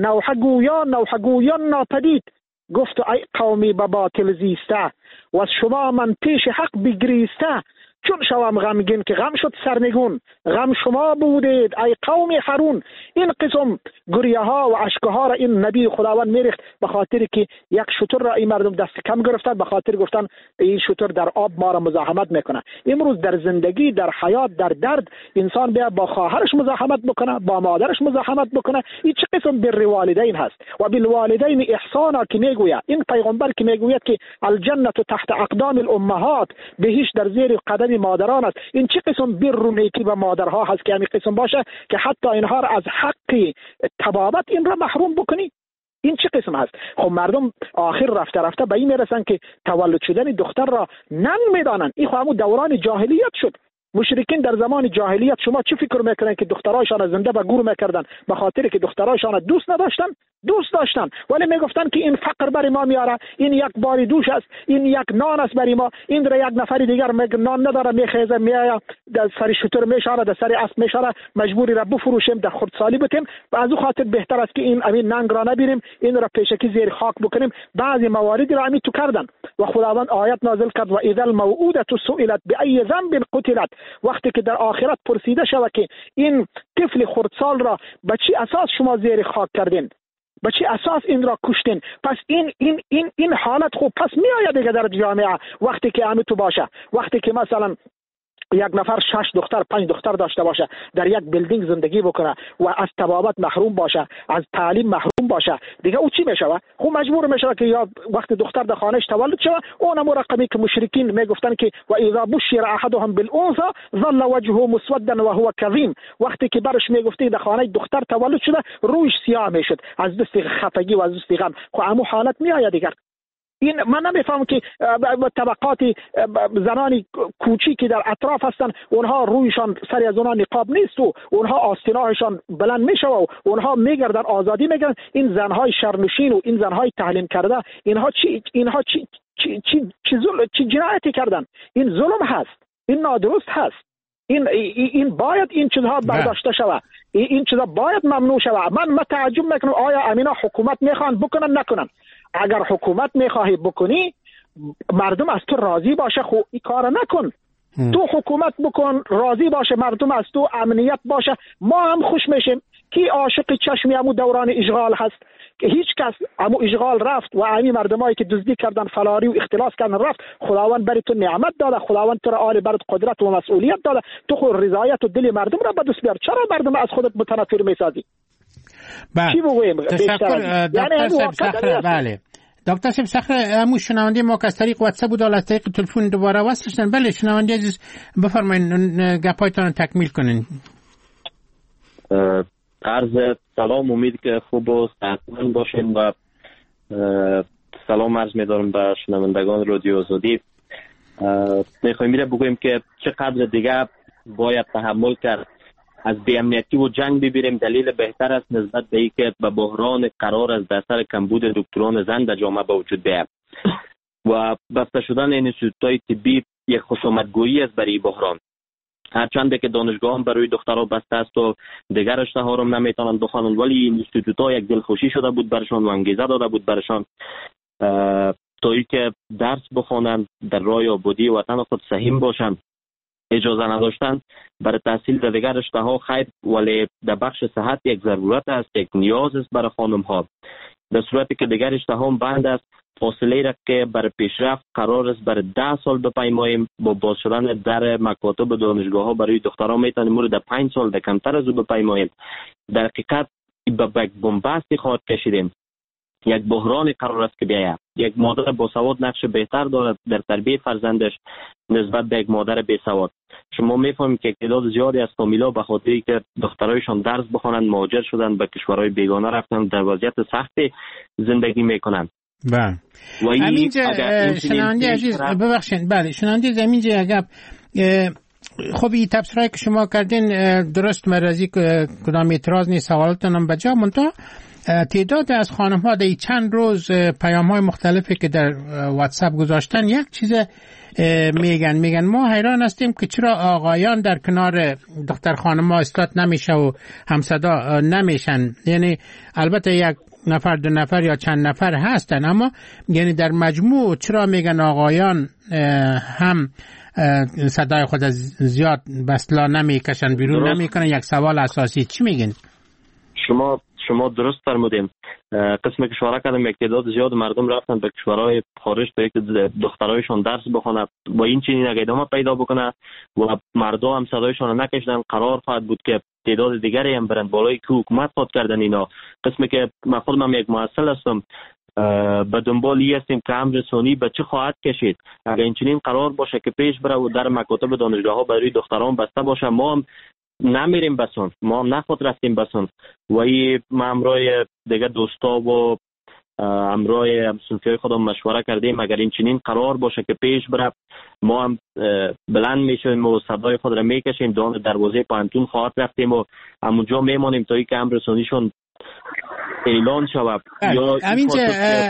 نوحه گویان ناپدید، گفت ای قومی به باطل زیسته، و از شما من پیش حق بگریسته. چون شوم غمگین که غم شد سرنگون، غم شما بودید ای قوم حرون. این قسم گریه ها و اشک ها را این نبی خداوند میریخت به خاطر که یک شتر را این مردم دست کم گرفتن، به خاطر گفتن این شتر در آب ما را مزاحمت میکنه. امروز در زندگی، در حیات، در درد انسان بیا با خواهرش مزاحمت بکنه، با مادرش مزاحمت بکنه. این چه قسم بر والدین هست؟ و بالوالدین احسانا که میگوید این پیغمبر که میگوید که الجنه تحت اقدام الامهات، بهش در زیر قدم مادران است. این چه قسم بر و نیکی به مادرها هست که همین قسم باشه که حتی اینها را از حق تبابت این را محروم بکنی؟ این چه قسم هست؟ خب مردم آخر رفته به این میرسن که تولد شدن دختر را ننگ میدانن. این خب همون دوران جاهلیت شد. مشرکین در زمان جاهلیت شما چی فکر میکنن که دخترایشان زنده به گور میکردن به خاطر که دخترایشان دوست نداشتن؟ دوست داشتن، ولی میگفتن که این فقر بر ما میاره، این یک باری دوش است، این یک نان است بر ما، این را یک نفر دیگر نان نداره میخیزه میآید در سر شتر میشاره، در سر اسب میشاره، مجبوری را بفروشیم، در خردسالی بتیم و از او خاطر بهتر است که این امین ننگ را نبیریم، این را پیشکی زیر خاک بکنیم. بعضی مواردی را همین تو کردن و خداوند آیت نازل کرد و اذا الموءودة سئلت بأي ذنب قتلت. وقتی که در آخرت پرسیده شود که این طفل خردسال را به چی اساس شما زیر خاک کردین، به چی اساس این را کشتین، پس این حالت خوب پس می آید دیگه در جامعه وقتی که همین تو باشه. وقتی که مثلا یک نفر 6 دختر 5 دختر داشته باشه، در یک بیلدینگ زندگی بکنه و از طبابت محروم باشه، از تعلیم محروم باشه، دیگه او چی میشه؟ خب مجبور میشه که یا وقت دختر در خانهش تولد شوه، اونم رقمی که مشرکین میگفتن که و اذا بشر احدهم بالانثى ظل وجهه مسودا وهو كظيم، وقتی که برش میگفتی در خانه دختر تولد شده رویش سیاه میشد از دست خفگی و از دست غم. خب همون حالت میآید دیگر. این من نمیفهمم که طبقات زنانی کوچیکی در اطراف هستن، اونها رویشان سری از اونها نقاب نیست و اونها آستینهایشان بلند میشه و اونها میگردن آزادی میگردن. این زنهای شرنشین و این زنهای تعلیم کرده اینها چی جنایتی کردن؟ این ظلم هست، این نادرست هست. این باید این چیزها برداشته شود، این چیزها باید ممنوع شود. من تعجب میکنم آیا امینا حکومت میخوان بکنن نکنن؟ اگر حکومت میخواهی بکنی مردم از تو راضی باشه، خب این کار نکن. تو حکومت بکن، راضی باشه مردم از تو، امنیت باشه، ما هم خوش میشیم. کی عاشق چشمی همو دوران اشغال هست که هیچ کس همو اشغال رفت و همین مردمایی که دزدی کردن، فلاری و اختلاس کردن رفت. خداوند بر تو نعمت داده، خداوند تو را آل برات قدرت و مسئولیت داده، تو خود رضایت و دل مردم را به دست بیار. چرا مردم از خودت متنفر میسازی؟ چی بگویم؟ تشکر دکتر صخره. بله دکتر صخره، همون شنونده ما که از طریق واتساپ بود از طریق تلفن دوباره وصل شدن. بله شنونده عزیز بفرمایید گپایتان تکمیل کنین. عرض سلام، امید که خوب و صحتمند باشین و سلام عرض می‌دارم به شنوندگان رادیو آزادی. می‌خوایم میره بگویم که چقدر دیگه باید تحمل کرد از بی‌امنیتی و جنگ ببینیم. دلیل بهتر است نسبت به اینکه به بحران قرار است در سر کمبود دکتران زن در جامعه به وجود بیاید و بسته شدن انستیتوت‌های طبی یک خوشامدگویی است برای بحران. هرچند که دانشگاه هم برای دخترها بسته است و دیگر رشته ها رو نمیتونن بخوانند، ولی انستیتوت‌ها یک دلخوشی شده بود برشان و انگیزه داده بود برشان تا اینکه درس بخوانند، در راه آبادی وطن خود سهیم باشند. اجازه نداشتن برای تحصیل در دیگر رشته ها خیر، ولی در بخش صحت یک ضرورت است، یک نیاز است برای خانم ها. در صورتی که دیگر رشته ها بند است، فاصله را که برای پیشرفت قرار است برای 10 سال بپیماییم، با باز شدن در مکاتب دانشگاه ها برای دختران میتونیم مورد 5 سال در کمتر از او بپیماییم. در حقیقت به یک بنبستی خواهد کشیدیم. یک بحران قرار است که بیاید. یک مادر باسواد نقش بهتر دارد در تربیت فرزندش نسبت به یک مادر بیسواد. شما میفهمید که تعداد زیادی از فامیلا به خاطری که دخترایشان درس بخوانند مهاجر شدند، به کشورهای بیگانه رفتند، در وضعیت سختی زندگی میکنند. بله. همینجا شنونده عزیز ببخشید، بله شنونده عزیز همینجا اگر خب این تبصره‌ای که شما کردین درست مرزی کدام اعتراض نیست، سوالاتونم بجا منتها تعداد از خانم ها در چند روز پیام های مختلفی که در واتساپ گذاشتن یک چیز میگن ما حیران هستیم که چرا آقایان در کنار دختر خانم ها استاد نمیشه و همصدا نمیشن. یعنی البته یک نفر دو نفر یا چند نفر هستن، اما یعنی در مجموع چرا میگن آقایان هم صدای خود از زیاد بسلا نمیکشن بیرون نمیکنن؟ یک سوال اساسی چی میگن؟ شما درست فرمودین. قسمی که اشاره کردم یک تعداد زیاد مردم رفتن به کشورهای خارج تا اینکه دخترایشان درس بخونند و این چنین ادامه پیدا بکنه و مردم هم صدایشان نکشیدن. قرار خواهد بود که تعداد دیگری هم برند بالای که حکومت خود کردن اینا. قسمی که من خودم یک محصل هستم، به دنبال این هستیم که امر رسانی به چه خواهد کشید. اگر این چنین قرار باشه که پیش بره و در مکاتب دانشگاه ها برای دختران بسته باشه، ما هم نمیریم بسون، ما هم نخود رفتیم بسون و ما همراه دیگه دوستا و همراه همسنفی خودم مشوره کردیم اگر این چنین قرار باشه که پیش بره ما هم بلند میشیم و صدای خود را میکشیم، دروازه پانتون خواهد رفتیم و همونجا میمانیم تا اینکه امر رسانیشون اعلان شود. همینجا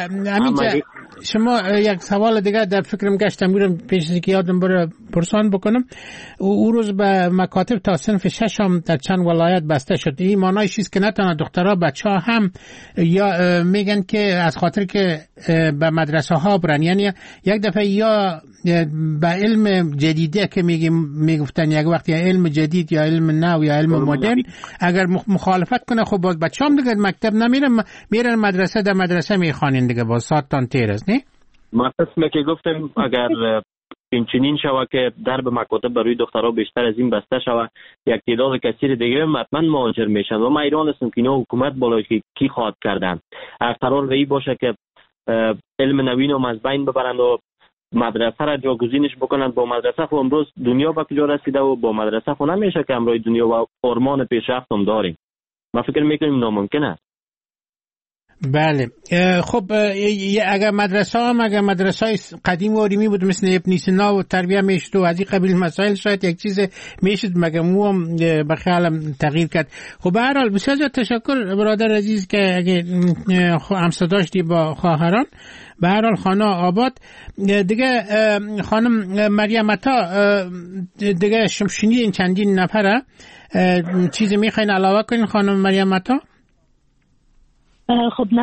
شما یک سوال دیگه در فکرم گشتم میرم پیش از که یادم بره پرسان بکنم. او روز به مکاتب تا صنف 6 هم در چند ولایت بسته شد. این معنای چیست که نتونه دخترها بچه ها هم یا میگن که از خاطر که به مدرسه ها برن، یعنی یک دفعه یا به علم جدیده که میگفتن یک وقت یا علم جدید یا علم نو یا علم مدرن اگر مخالفت کنه خب باز بچه هم دیگه مکتب نمیرن، میرن مدرسه، در مدرسه میخوانین دیگه باز ساعتان تیر است. نه ما قسمه که گفتم اگر اینچنین شود که درب مکاتب برای دخترها بیشتر از این بسته شود، یک تعداد کثیر دیگه حتما مهاجر میشن و من ایران هستم که اینا حکومت بالای کی خواهد کردن. قرار به این باشه که علم نوین رو از بین ببرند و مدرسه را جاگزینش بکنند با مدرسه. خب امروز دنیا به کجا رسیده و با مدرسه خب نمیشه که امروز دنیا و آرمان پیشرفت هم داریم. ما فکر میکنیم ناممکن است. بله خب اگر مدرسه های قدیم و قدیمی بود مثل ابن سینا و تربیه میشد و از این قبیل مسائل شاید یک چیز میشد مگه مو هم به خیالم تغییر کرد. خب به هر حال بسیار زیاد تشکر برادر عزیز که اگه همسا داشتی با خواهران. به هر حال خانه آباد دیگه خانم مریم عطا دیگه شنیدین این چندین نفره چیزی میخواین علاوه کنین خانم مریم عطا؟ خب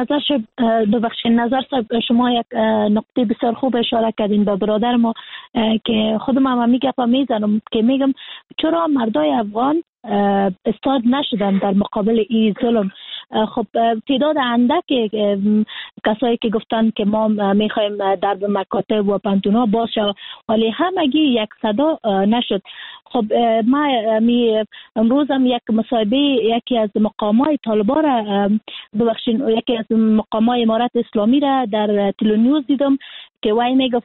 نظر شما یک نقطه بسیار خوب اشاره کردین به برادر ما که خودم هم میگم میزنم که میگم چرا مردای افغان استاد نشدن در مقابل این ظلم. خب تعداد اندک کسایی که گفتن که ما میخوایم درب مکاتب و پانتون‌ها باز شود ولی همگی یک صدا نشد. خب ما امروز هم یک مصاحبه یکی از مقامای طالبان را یکی از مقامای امارت اسلامی را در تلونیوز دیدم که وای میگفت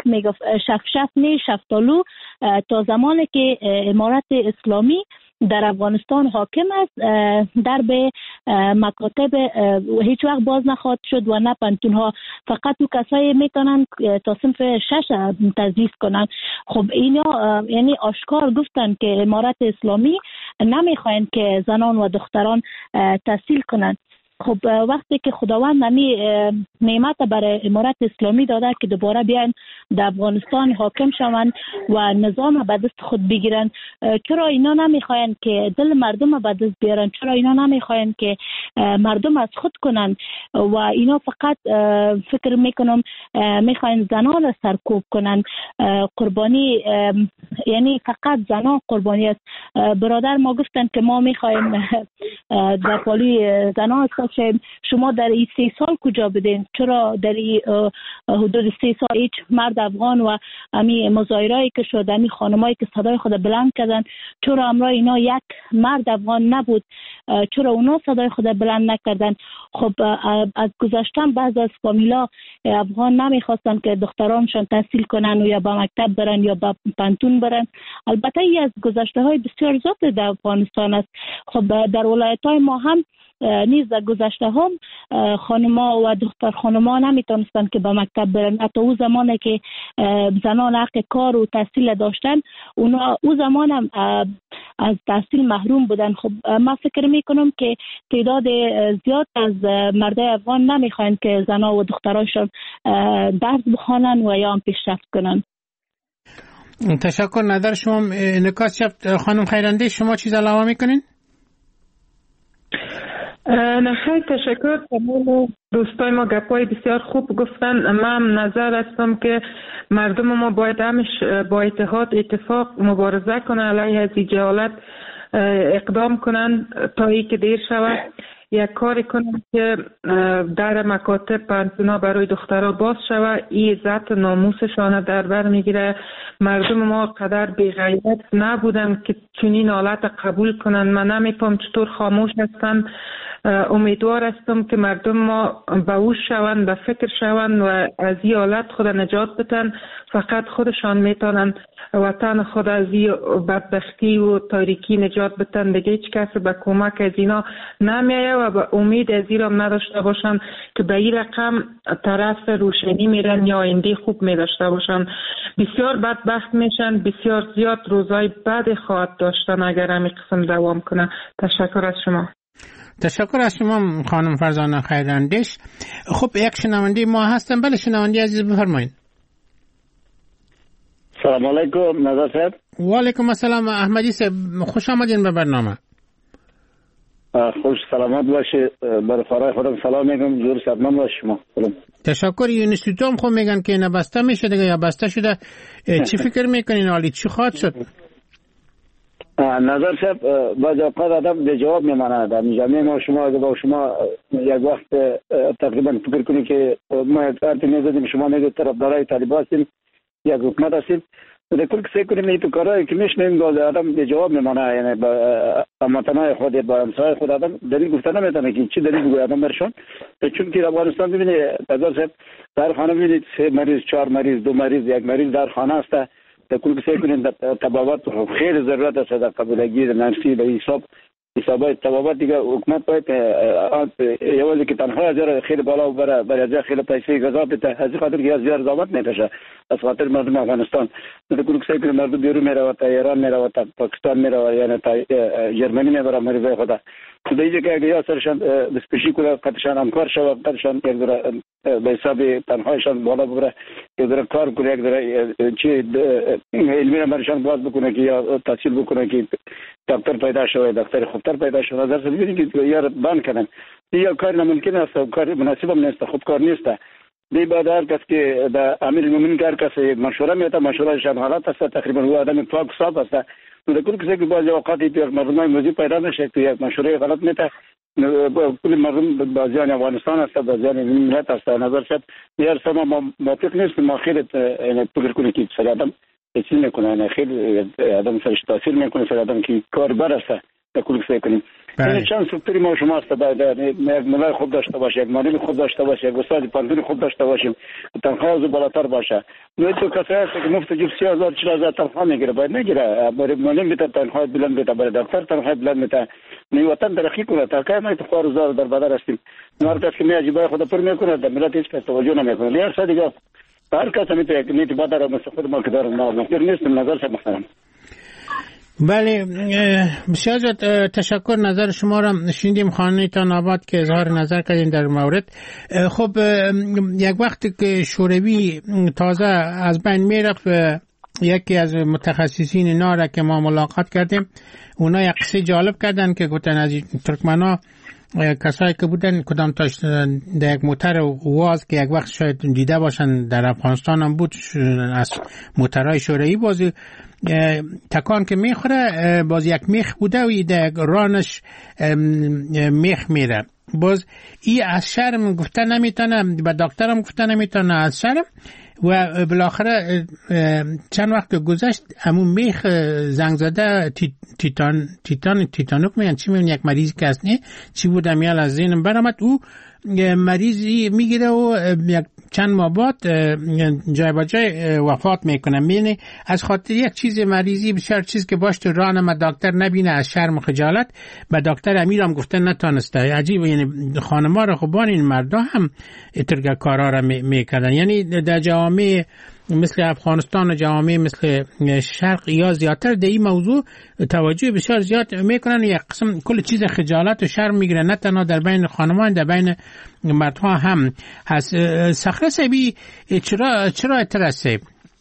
شفتالو تا زمانی که امارت اسلامی در افغانستان حاکم است در به مکاتب هیچ وقت باز نخواهد شد و نه پانتون‌ها، فقط تو کسایی میتونن تا صنف 6 تدریس کنن. خب اینا یعنی آشکار گفتن که امارت اسلامی نمیخواین که زنان و دختران تحصیل کنن. خب وقتی که خداوند نعمت برای امارت اسلامی داده که دوباره بیان در افغانستان حاکم شوند و نظام به دست خود بگیرن، چرا اینا نمیخواین که دل مردم به دست بیارن؟ چرا اینا نمیخواین که مردم از خود کنن و اینا فقط فکر میکنم میخواین زنان سرکوب کنن، قربانی یعنی فقط زنان قربانی است. برادر ما گفتن که ما میخوایم در پالی زنان شما در این 3 سال کجا بدین؟ چرا در این حدود 3 سال هیچ مرد افغان و امی مظاهرهایی که شد امی خانمایی که صدای خود بلند کردن چرا امرا اینا یک مرد افغان نبود؟ چرا اونا صدای خود بلند نکردن؟ خب از گذشتن بعض از فامیلا افغان نمیخواستن که دخترانشان تحصیل کنن و یا به مکتب برن یا به پانتون برن. البته ای از گذشته های بسیار زیاد در افغانستان است. خب در ولایت های ما هم نیز در گذشته هم خانما و دختر خانما نمیتونستن که به مکتب برن. حتی او زمانی که زنان حق کار و تحصیل داشتن اونا او زمان هم از تحصیل محروم بودن. خب من فکر میکنم که تعداد زیاد از مردای افغان نمیخواین که زنا و دختراشون درس بخوانن و یا هم پیشرفت کنن. تشکر. نظر شما نکات خانم خیرنده شما چیز علاوه میکنین؟ نه خیلی تشکر. تمام دوستای ما گپای بسیار خوب گفتن. من نظر هستم که مردم ما باید همش با اتحاد اتفاق مبارزه کنن علیه از این جهالت اقدام کنن تا ای که دیر شود. یک کاری کنن که در مکاتب پانتونا برای دخترها باز شود. این عزت و ناموسشان در بر میگیره. مردم ما قدر بی‌غیرت نبودن که چنین حالت قبول کنن. من نمیفهم چطور خاموش هستن. امیدوار هستم که مردم ما باهوش شوند، به فکر شوند و از این حالت خود نجات بدن. فقط خودشان میتونن وطن خود از این بدبختی و تاریکی نجات بدن. دیگه هیچ کس به کمک از اینا نمیایه و به امید از این هم نداشته باشن که به این رقم طرف روشنی میرن یا آینده خوب میداشته باشن. بسیار بدبخت میشن. بسیار زیاد روزای بد خواهد داشتن اگر همین قسم دوام کنه. تشکر از شما. تشکر از شما خانم فرزانه خیراندیش. خب یک شنونده ما هستن. بله شنونده عزیز بفرمایید. سلام علیکم نظر صاحب. و علیکم السلام احمدی صاحب، خوش آمدین به برنامه. خوش سلامت باشی. بر فرای خودم سلام میگم. جور صحتمند باش شما. تشکر. اینستیتوت هم خب میگن که اینا بسته میشه دیگه یا بسته شده. چی فکر میکنین حالی چی خواهد شد؟ نظر صاحب بعض اوقات آدم به جواب میماند. جامعه ما شما اگه با شما یک وقت تقریبا فکر کنید که ما ارتباط نزدیم شما میگید طرفدارای طالبان هستیم یک حکومت هستیم. در کل کسی کنیم این تو کارهایی که میشنیم آدم به جواب میمانه، یعنی با هموطنای خود با همسایه خود آدم دلیل گفتن نمیتونه که چی دلیل بگوید آدم برشون. چون که افغانستان ببینید در خانه ببینید 3 مریض 4 مریض 2 مریض 1 مریض در خانه است. در کل کسی کنیم تبابات خیلی ضرورت است در قبولگی منفی به حسابات تبابات دیگه حکومت باید یوازی که تنها از خیلی بالا برای از خیلی پیسه غذا بده، از خاطر که از زیاد ضابط نمیشه، از خاطر مردم افغانستان در کل کسی که مردم بیرون میره تا ایران میره تا پاکستان میره یعنی تا جرمنی میره مریضای خدا دیگه که اگه یا سرشان بسپیشی کنه قدرشان همکار شود، قدرشان یک ذره به حساب تنهایشان بالا ببره، یک ذره کار کنه، یک ذره چی علمی رو برشان باز بکنه که یا تحصیل بکنه که دکتر پیدا شود، دکتر خوبتر پیدا شود. از اصل می‌بینید که یار بند کردن یا کار ناممکن است، کار مناسب هم نیست، خوب کار نیست. دی بعد هر کس که در امیرالمومنین کار کس یک مشوره میده، مشورهشان حالات است، تقریبا او آدم پاک صاف است. در کل کسی که بعضی اوقاتی تو مردمای موضوع پیدا نشه که یک مشوره غلط میده، کل مردم بازیان افغانستان است، بازیان ملت است. نظر شد دیگر سما موافق نیست، ما خیلی فکر کنیم که سر آدم چیز میکنه، خیلی آدم سرش تاثیر میکنه، سر آدم که کاربر است. در کل کسی کنیم این چند سوپری ما شما است، باید یک ملای خوب داشته باشه، یک معلم خوب داشته باشه، یک استاد پانتون خوب داشته باشیم، تنخواه از بالاتر باشه. نه تو کسی هست که مفت جیب 30,000 40,000 تنخواه میگیره، باید نگیره. برای معلم بیت تنخواه بلند بیت، برای دکتر تنخواه بلند بیت. نه وطن ترقی کنه تا که ما تو خوارزار در بدر هستیم. هر کس که میاجبای خود پر میکنه، در ملت هیچ کس توجه نمیکنه. نه هر دیگه هر کس میتونه یک نیت بدر مستقبل ما که داره نه نیست. نظر شما محترم. بله بسیار زیاد تشکر. نظر شما را شنیدیم، خانه تان آباد که اظهار نظر کردین در مورد. خب یک وقتی که شوروی تازه از بین میرفت، یکی از متخصصین اینا را که ما ملاقات کردیم اونا یک قصه جالب کردن که گفتن از ترکمنا کسایی که بودن کدام تاش در یک موتر واز که یک وقت شاید دیده باشن در افغانستان هم بود، از موترهای شوروی بازی تکان که میخوره باز یک میخ بوده و در رانش میخ میره، باز ای از شرم گفته نمیتونه، به دکترم گفته نمیتونه از شرم، و بالاخره چند وقت گذشت همون میخ زنگ زده تیتانوک میگن چی میگن، یک مریضی که از نه چی بود میال از ذهنم برآمد، او مریضی میگیره و یک چند ماه بعد جای با جای وفات میکنه. میبینی از خاطر یک چیز مریضی بسیار چیز که باش تو رانم دکتر نبینه، از شرم و خجالت به دکتر امیرم گفته نتانسته. عجیبه، یعنی خانما را خوبان این مردا هم اترگه کارا را میکردن. یعنی در جوامع مثل افغانستان و جوامع مثل شرق یا زیادتر در این موضوع توجه بسیار زیاد میکنن، یک قسم کل چیز خجالت و شرم میگیره، نه تنها در بین خانمان در بین مردها هم هست. صخره سبی چرا اعتراض؟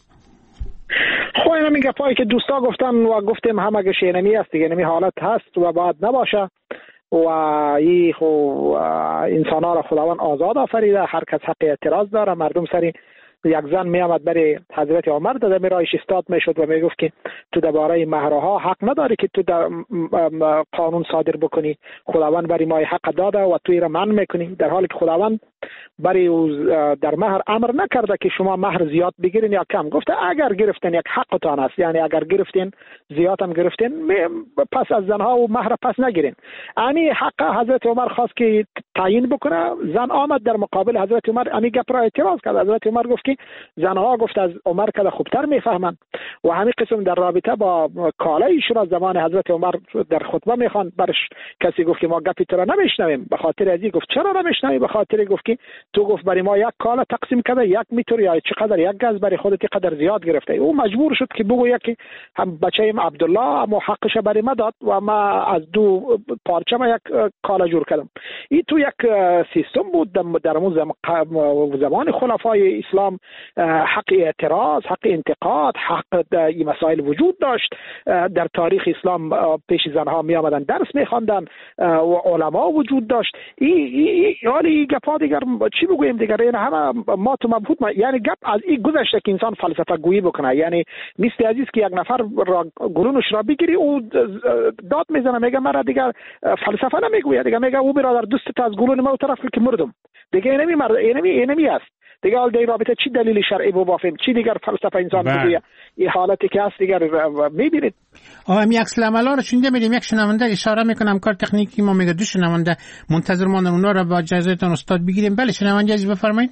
خب اینا میگه پایی که دوستا گفتن و گفتیم همه شینمی است دیگه، نمی حالت هست و باید نباشه و این خو انسان ها را خداوند آزاد آفریده، هر کس حق اعتراض داره. مردم سری یک زن می آمد برای حضرت عمر در میرایش استاد می شد و می گفت که تو درباره مهرها حق نداری که تو در قانون صادر بکنی، خداوند برای ما حق داده و تو را منع میکنی، در حالی که خداوند برای در مهر امر نکرده که شما مهر زیاد بگیرین یا کم. گفته اگر گرفتین یک حقتان است، یعنی اگر گرفتین زیاد هم گرفتین پس از زنها و مهر پس نگیرین. یعنی حق حضرت عمر خواست که تعیین بکنه، زن آمد در مقابل حضرت عمر امی گپ را اعتراض کرد. حضرت عمر گفت که زنها گفت از عمر که خوبتر میفهمن و همین قسم در رابطه با کالای شورا زمان حضرت عمر در خطبه میخوان، برش کسی گفت که ما گپی تو را نمیشنویم، به خاطر ازی گفت چرا نمیشنوی؟ به خاطر گفت که تو گفت برای ما یک کالا تقسیم کرده، یک میتر یا چقدر یک گز برای خودت قدر زیاد گرفته. او مجبور شد که بگوید که هم بچه‌ام عبدالله اما حقش برای ما داد و ما از دو پارچه ما یک کالا جور کردم. این تو یک سیستم بود در زمان خلفای اسلام، حق اعتراض، حق انتقاد، حق این مسائل وجود داشت. در تاریخ اسلام پیش زنها می آمدن درس می خواندن و علما وجود داشت. حالی گپا دیگر چی بگوییم دیگر، این همه ما تو مبهوت یعنی گپ از این گذشته که انسان فلسفه گویی بکنه. یعنی نیست عزیز که یک نفر را گلونش را بگیری او داد میزنه میگه مرا دیگر فلسفه نمیگوید، دیگه میگه او برادر دوست از گلون ما طرف که مردم دیگه. اینمی است دیگه حال در رابطه چی دلیل شرعی بافیم، چی دیگر فلسفه انسان بگویه؟ این حالتی که هست دیگر میبینید. هم یک سلامالا رو شنیده میدیم. یک شنونده اشاره میکنم کار تکنیکی ما میگه 2 شنونده منتظر ماندن، اونا رو با اجازهتون استاد بگیریم. بله شنونده عزیز بفرمایید.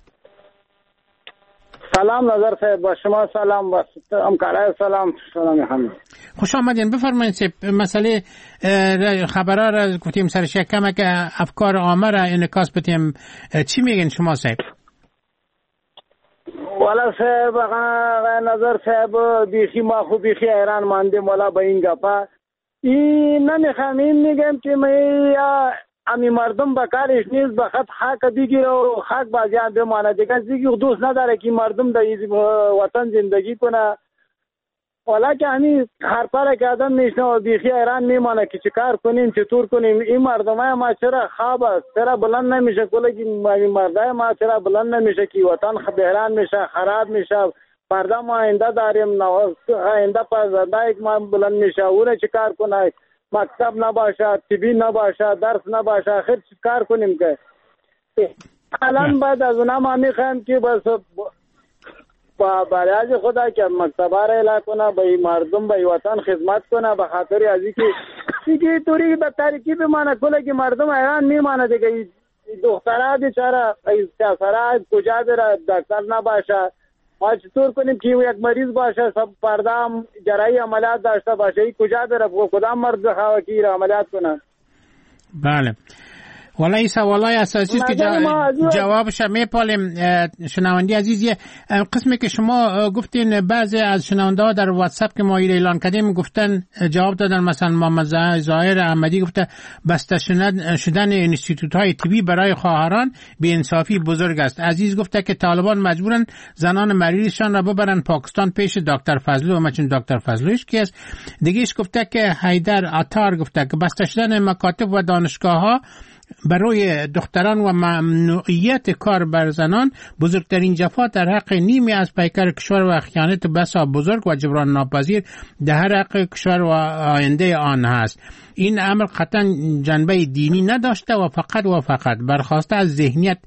سلام نظر صاحب، با شما سلام، با همکارای سلام همه. خوش آمدین. بفرمایید صاحب. مسئله خبرها را گفتیم سرش یک کمک افکار عامه را انعکاس بدیم، چی میگین شما صاحب؟ والا صاحب نظر صاحب بیخی ما خوب بیخی حیران ماندیم والا به این گپا. این نمیخوام این میگم که امی مردم بکارش نیست بخاطر حق بگیره و حق بازیان بمانه دیگه زیگی دوست نداره که مردم در وطن زندگی کنه. والا که همی هر پاره که آدم میشنه و بیخی ایران میمانه که چیکار کنیم چطور کنیم. این مردم های ما چرا خواب است، چرا بلند نمیشه کلگی مردای ما چرا بلند نمیشه که وطن بحران میشه خراب میشه. فردا ما آینده داریم، آینده پرزنده یک ما بلند میشه، اونه چیکار کنه؟ مکتب نباشه، طبی نباشه، درس نباشه، آخر چی کار کنیم که الان بعد از اونا ما میخوایم که بس با برای خدا که مکتبه را اعلان کنه، به مردم به وطن خدمت کنه، به خاطر از اینکه طوری به تاریکی بمانه کله که مردم ایران میمانه دیگه. دخترها بیچاره سرها کجا بره، دکتر نباشه، ما چطور کنیم که یک مریض باشه سب پرده جراحی عملیات داشته باشه، این کجا بره؟ کدام مرد خواهد که را عملیات کنه؟ بله والا این سوالای اساسی است که جوابش میپالیم. شنوندی عزیزی، قسمی که شما گفتین بعضی از شنونده ها در واتساپ که ما اعلان کردیم گفتن جواب دادن، مثلا محمد ظاهر احمدی گفته بسته شدن انستیتوت های طبی برای خواهران بی‌انصافی بزرگ است. عزیز گفته که طالبان مجبورن زنان مریضشان را ببرن پاکستان پیش دکتر فضلو، مثلا دکتر فضلوش کی است. دیگهش گفته که حیدر عطار گفته که بسته شدن مکاتب و دانشگاه ها برای دختران و ممنوعیت کار بر زنان بزرگترین جفا در حق نیمی از پیکر کشور و خیانت بسا بزرگ و جبران ناپذیر در حق کشور و آینده آن هست. این امر قطعا جنبه دینی نداشته و فقط برخواسته از ذهنیت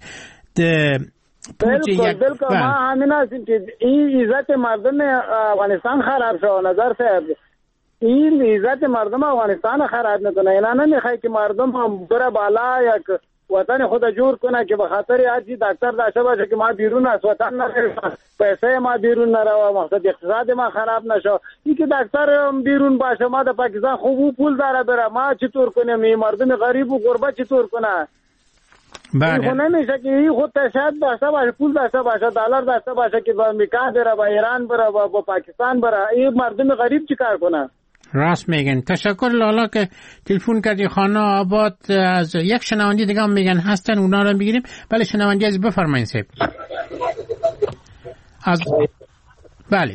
بالکل ما همین هستیم که این عزت مردم افغانستان خراب شد. نظر صاحب این عزت مردم افغانستان خراب نکنه. اینا نمیخوای که مردم هم بره بالا یک وطن خود جور کنه که به خاطر هرچی دکتر داشته باشه که ما بیرون از وطن نره، پیسه ما بیرون نره و مقصد اقتصاد ما خراب نشه. این که دکتر بیرون باشه ما در پاکستان خوب پول داره بره، ما چطور کنیم؟ این مردم غریب و غربت چطور کنه؟ بله این نمیشه که این خود تشهد داشته باشه، پول داشته باشه، دلار داشته باشه که به امریکا بره، به ایران بره، به پاکستان بره. این مردم غریب چیکار کنه؟ راست میگن. تشکر لالا که تلفن کردی. خانه آباد از یک شنوندی دیگه هم میگن هستن، اونا رو بگیریم. بله شنوندی از بفرمایید صاحب. بله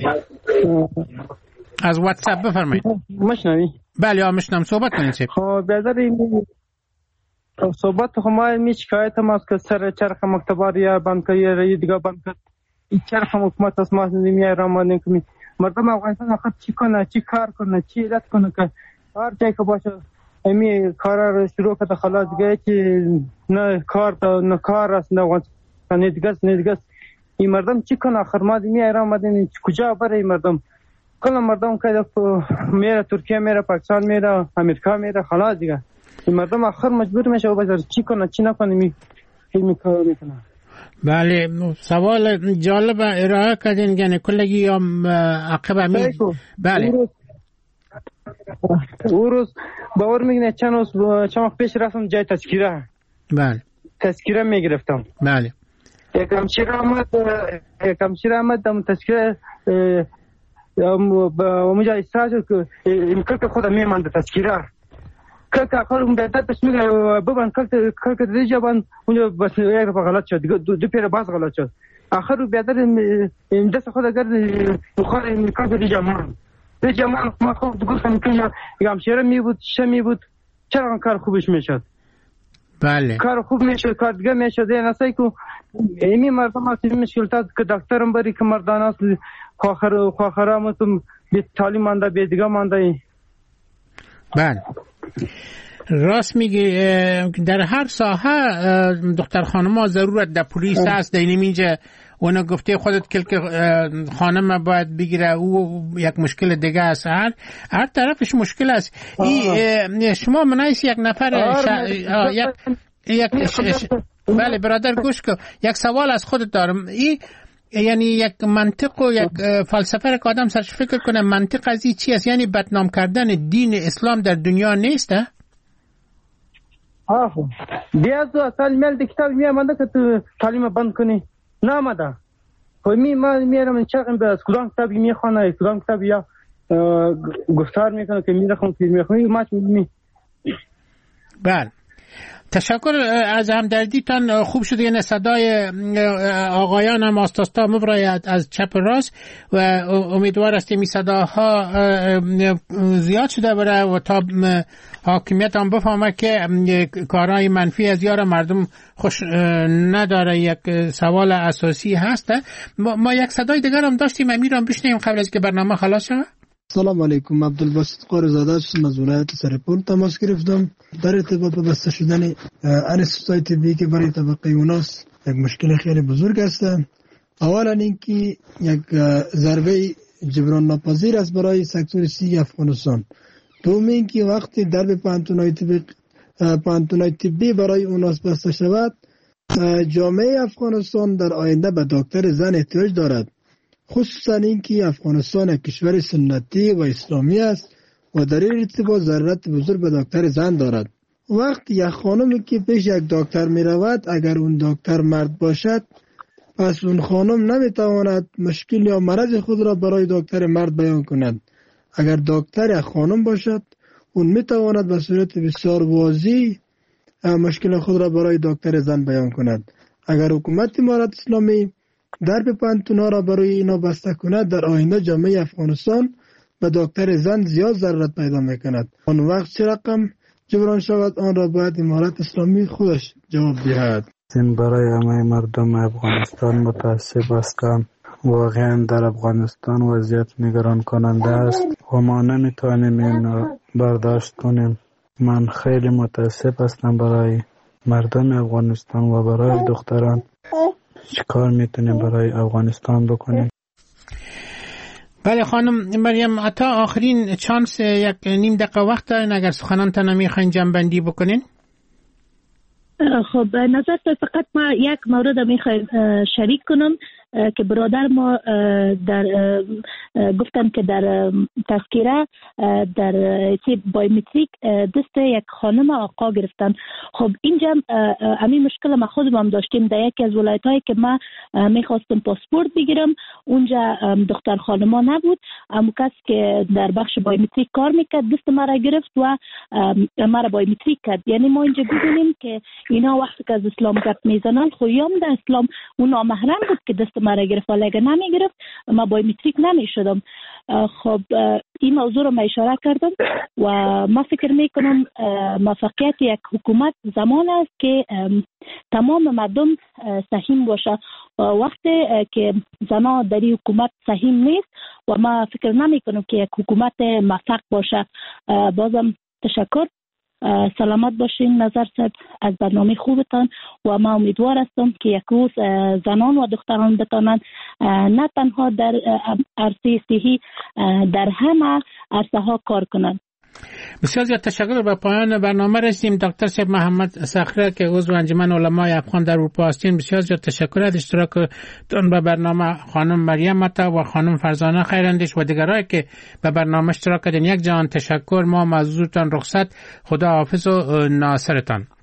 از واتساپ بفرمایید. مشنوی؟ بله مشنم، صحبت کنید صاحب. خب بیادر این صحبت خب ما می شکایت ما است که سر چرخ مکتبار یا بانکایی رایی دیگه بانکت این چرخ حکومت از ما نمیای رامانه که مردم افغانستان آخر چی کنه، چی کار کنه، چی علت کنه که هر جایی که باشه امی کارا رو شروع کرده خلاص دیگه که نه کار است نه افغانستان دیگه این مردم چی کنه؟ آخر ما میای رامانه کجا بره این مردم؟ کل مردم که میره ترکیه میره پاکستان میره امریکا میره خلاص دیگه این مردم آخر مجبور میشه و بذاره چی کنه چی نکنه میکنه. بله سوال جالب ارائه کردین، یعنی کلگی هم عقب بله او روز باور میگنه چند وقت پیش رفتم جای تذکیره. بله تذکیره میگرفتم. بله یک همشیر آمد دم تذکیره اونجا استراج که امکان که خودم میمانده تذکیره که آخر اون دادش میگه ببن که دیجا بان اونجا بس یک دفعه غلط شد، دو پیر باز غلط شد. آخر رو بیادر این دست خود اگر بخار این کار دیجا مان ما خوب گفتم که یک همشیره می بود چرا کار خوبش میشد؟ بله کار خوب میشد، کار دیگه میشد. این اصلا که ایمی مردم هستی مشکلات که دکترم بری که مردان هست خواهرام تو به تعلیم مانده به دیگه مانده. بله راست میگی. در هر ساحه دختر خانم‌ها ضرورت در پلیس هست. در اینجا اونا گفته خودت که خانم باید بگیره، او یک مشکل دیگه است. هر طرفش مشکل است. شما منایس یک نفر بله برادر گوش کن، یک سوال از خودت دارم. یعنی یک منطق و یک فلسفه که آدم سرش فکر کنه منطق از این چی است؟ یعنی بدنام کردن دین اسلام در دنیا نیسته؟ بیا تو اصل میل دی کتاب میامده که تو تعلیم بند کنی نامده. خب ما میرم چقدر به کدام کتابی میخونه، کدام کتاب یا گفتار میکنه که میرخون که میخونی ما چی. بله تشکر از همدردیتان. خوب شده. یعنی صدای آقایان هم آستاستا مبراید از چپ راست و امیدوار هستیم این صداها زیاد شده بره و تا حاکمیت هم بفهمه که کارهای منفی از یار مردم خوش نداره. یک سوال اساسی هست. ما یک صدای دیگر هم داشتیم، امیرم بشنیم قبل از که برنامه خلاص شود. سلام علیکم، عبدالباسط قارزاده هستم از ولایت سرپل تماس گرفتم در ارتباط به بسته شدن انستیتوهای طبی که برای طبقه اوناس یک مشکل خیلی بزرگ است. اولا اینکه یک ضربه جبران ناپذیر است برای سکتور سی افغانستان. دوم اینکه وقتی درب پانتونای طبی برای اوناس بسته شود، جامعه افغانستان در آینده به دکتر زن احتیاج دارد، خصوصا اینکه افغانستان کشور سنتی و اسلامی است و در این ارتباط ضرورت بزرگ به دکتر زن دارد. وقتی یک خانمی که پیش یک دکتر می رود، اگر اون دکتر مرد باشد، پس اون خانم نمی تواند مشکل یا مرض خود را برای دکتر مرد بیان کند. اگر دکتر یک خانم باشد، اون می تواند به صورت بسیار واضح مشکل خود را برای دکتر زن بیان کند. اگر حکومت امارت اسلامی درب پانتون‌ها را برای اینا بسته کند، در آینده جامعه افغانستان به دکتر زن زیاد ضرورت پیدا میکند. آن وقت چه رقم جبران شود، آن را باید امارت اسلامی خودش جواب دهد. این برای همه مردم افغانستان متاسف هستم. واقعا در افغانستان وضعیت نگران کننده است و ما نمیتوانیم این برداشت کنیم. من خیلی متاسف هستم برای مردم افغانستان و برای دختران. چیکار میتونیم برای افغانستان بکنیم؟ بله خانم مریم، تا آخرین چانس یک نیم دقیقه وقت دارین اگر سخنانتان نمیخواین جمع‌بندی بکنین. خب نظر فقط ما یک مورد میخوایم شریک کنم که برادر ما در گفتن که در تذکره در بایومتریک دست یک خانم آقا گرفتن. خب اینجا همین مشکل ما خودم هم داشتیم. در یکی از ولایت‌هایی که ما میخواستم پاسپورت بگیرم، اونجا دختر خانما نبود. اما کس که در بخش بایومتریک کار میکرد دست ما را گرفت و ما را بایومتریک کرد. یعنی ما اینجا ببینیم که اینا وقتی که از اسلام گپ میزنن خویام در اسلام اون نامحرم بود که دست ما را گرفت، ولی اگر نمی گرفت ما بایومتریک نمی شدم. خب این موضوع رو من اشاره کردم و ما فکر میکنم موفقیت یک حکومت زمان است که تمام مردم سهیم باشه. وقتی که زنها در این حکومت سهیم نیست و ما فکر نمی کنم که یک حکومت موفق باشه. بازم تشکر، سلامت باشین نظر صاحب از برنامه خوبتان و ما امیدوار هستم که یک روز زنان و دختران بتانند نه تنها در عرصه صحی در همه عرصه ها کار کنند. بسیار زیاد تشکر. به پایان برنامه رسیدیم. دکتر صاحب محمد صخره که عضو انجمن علمای افغان در اروپا هستین، بسیار زیاد تشکر از اشتراکتون به برنامه. خانم مریم متا و خانم فرزانه خیراندیش و دیگرایی که به برنامه اشتراک کردین، یک جهان تشکر. ما از حضورتان رخصت. خدا حافظ و ناصرتان.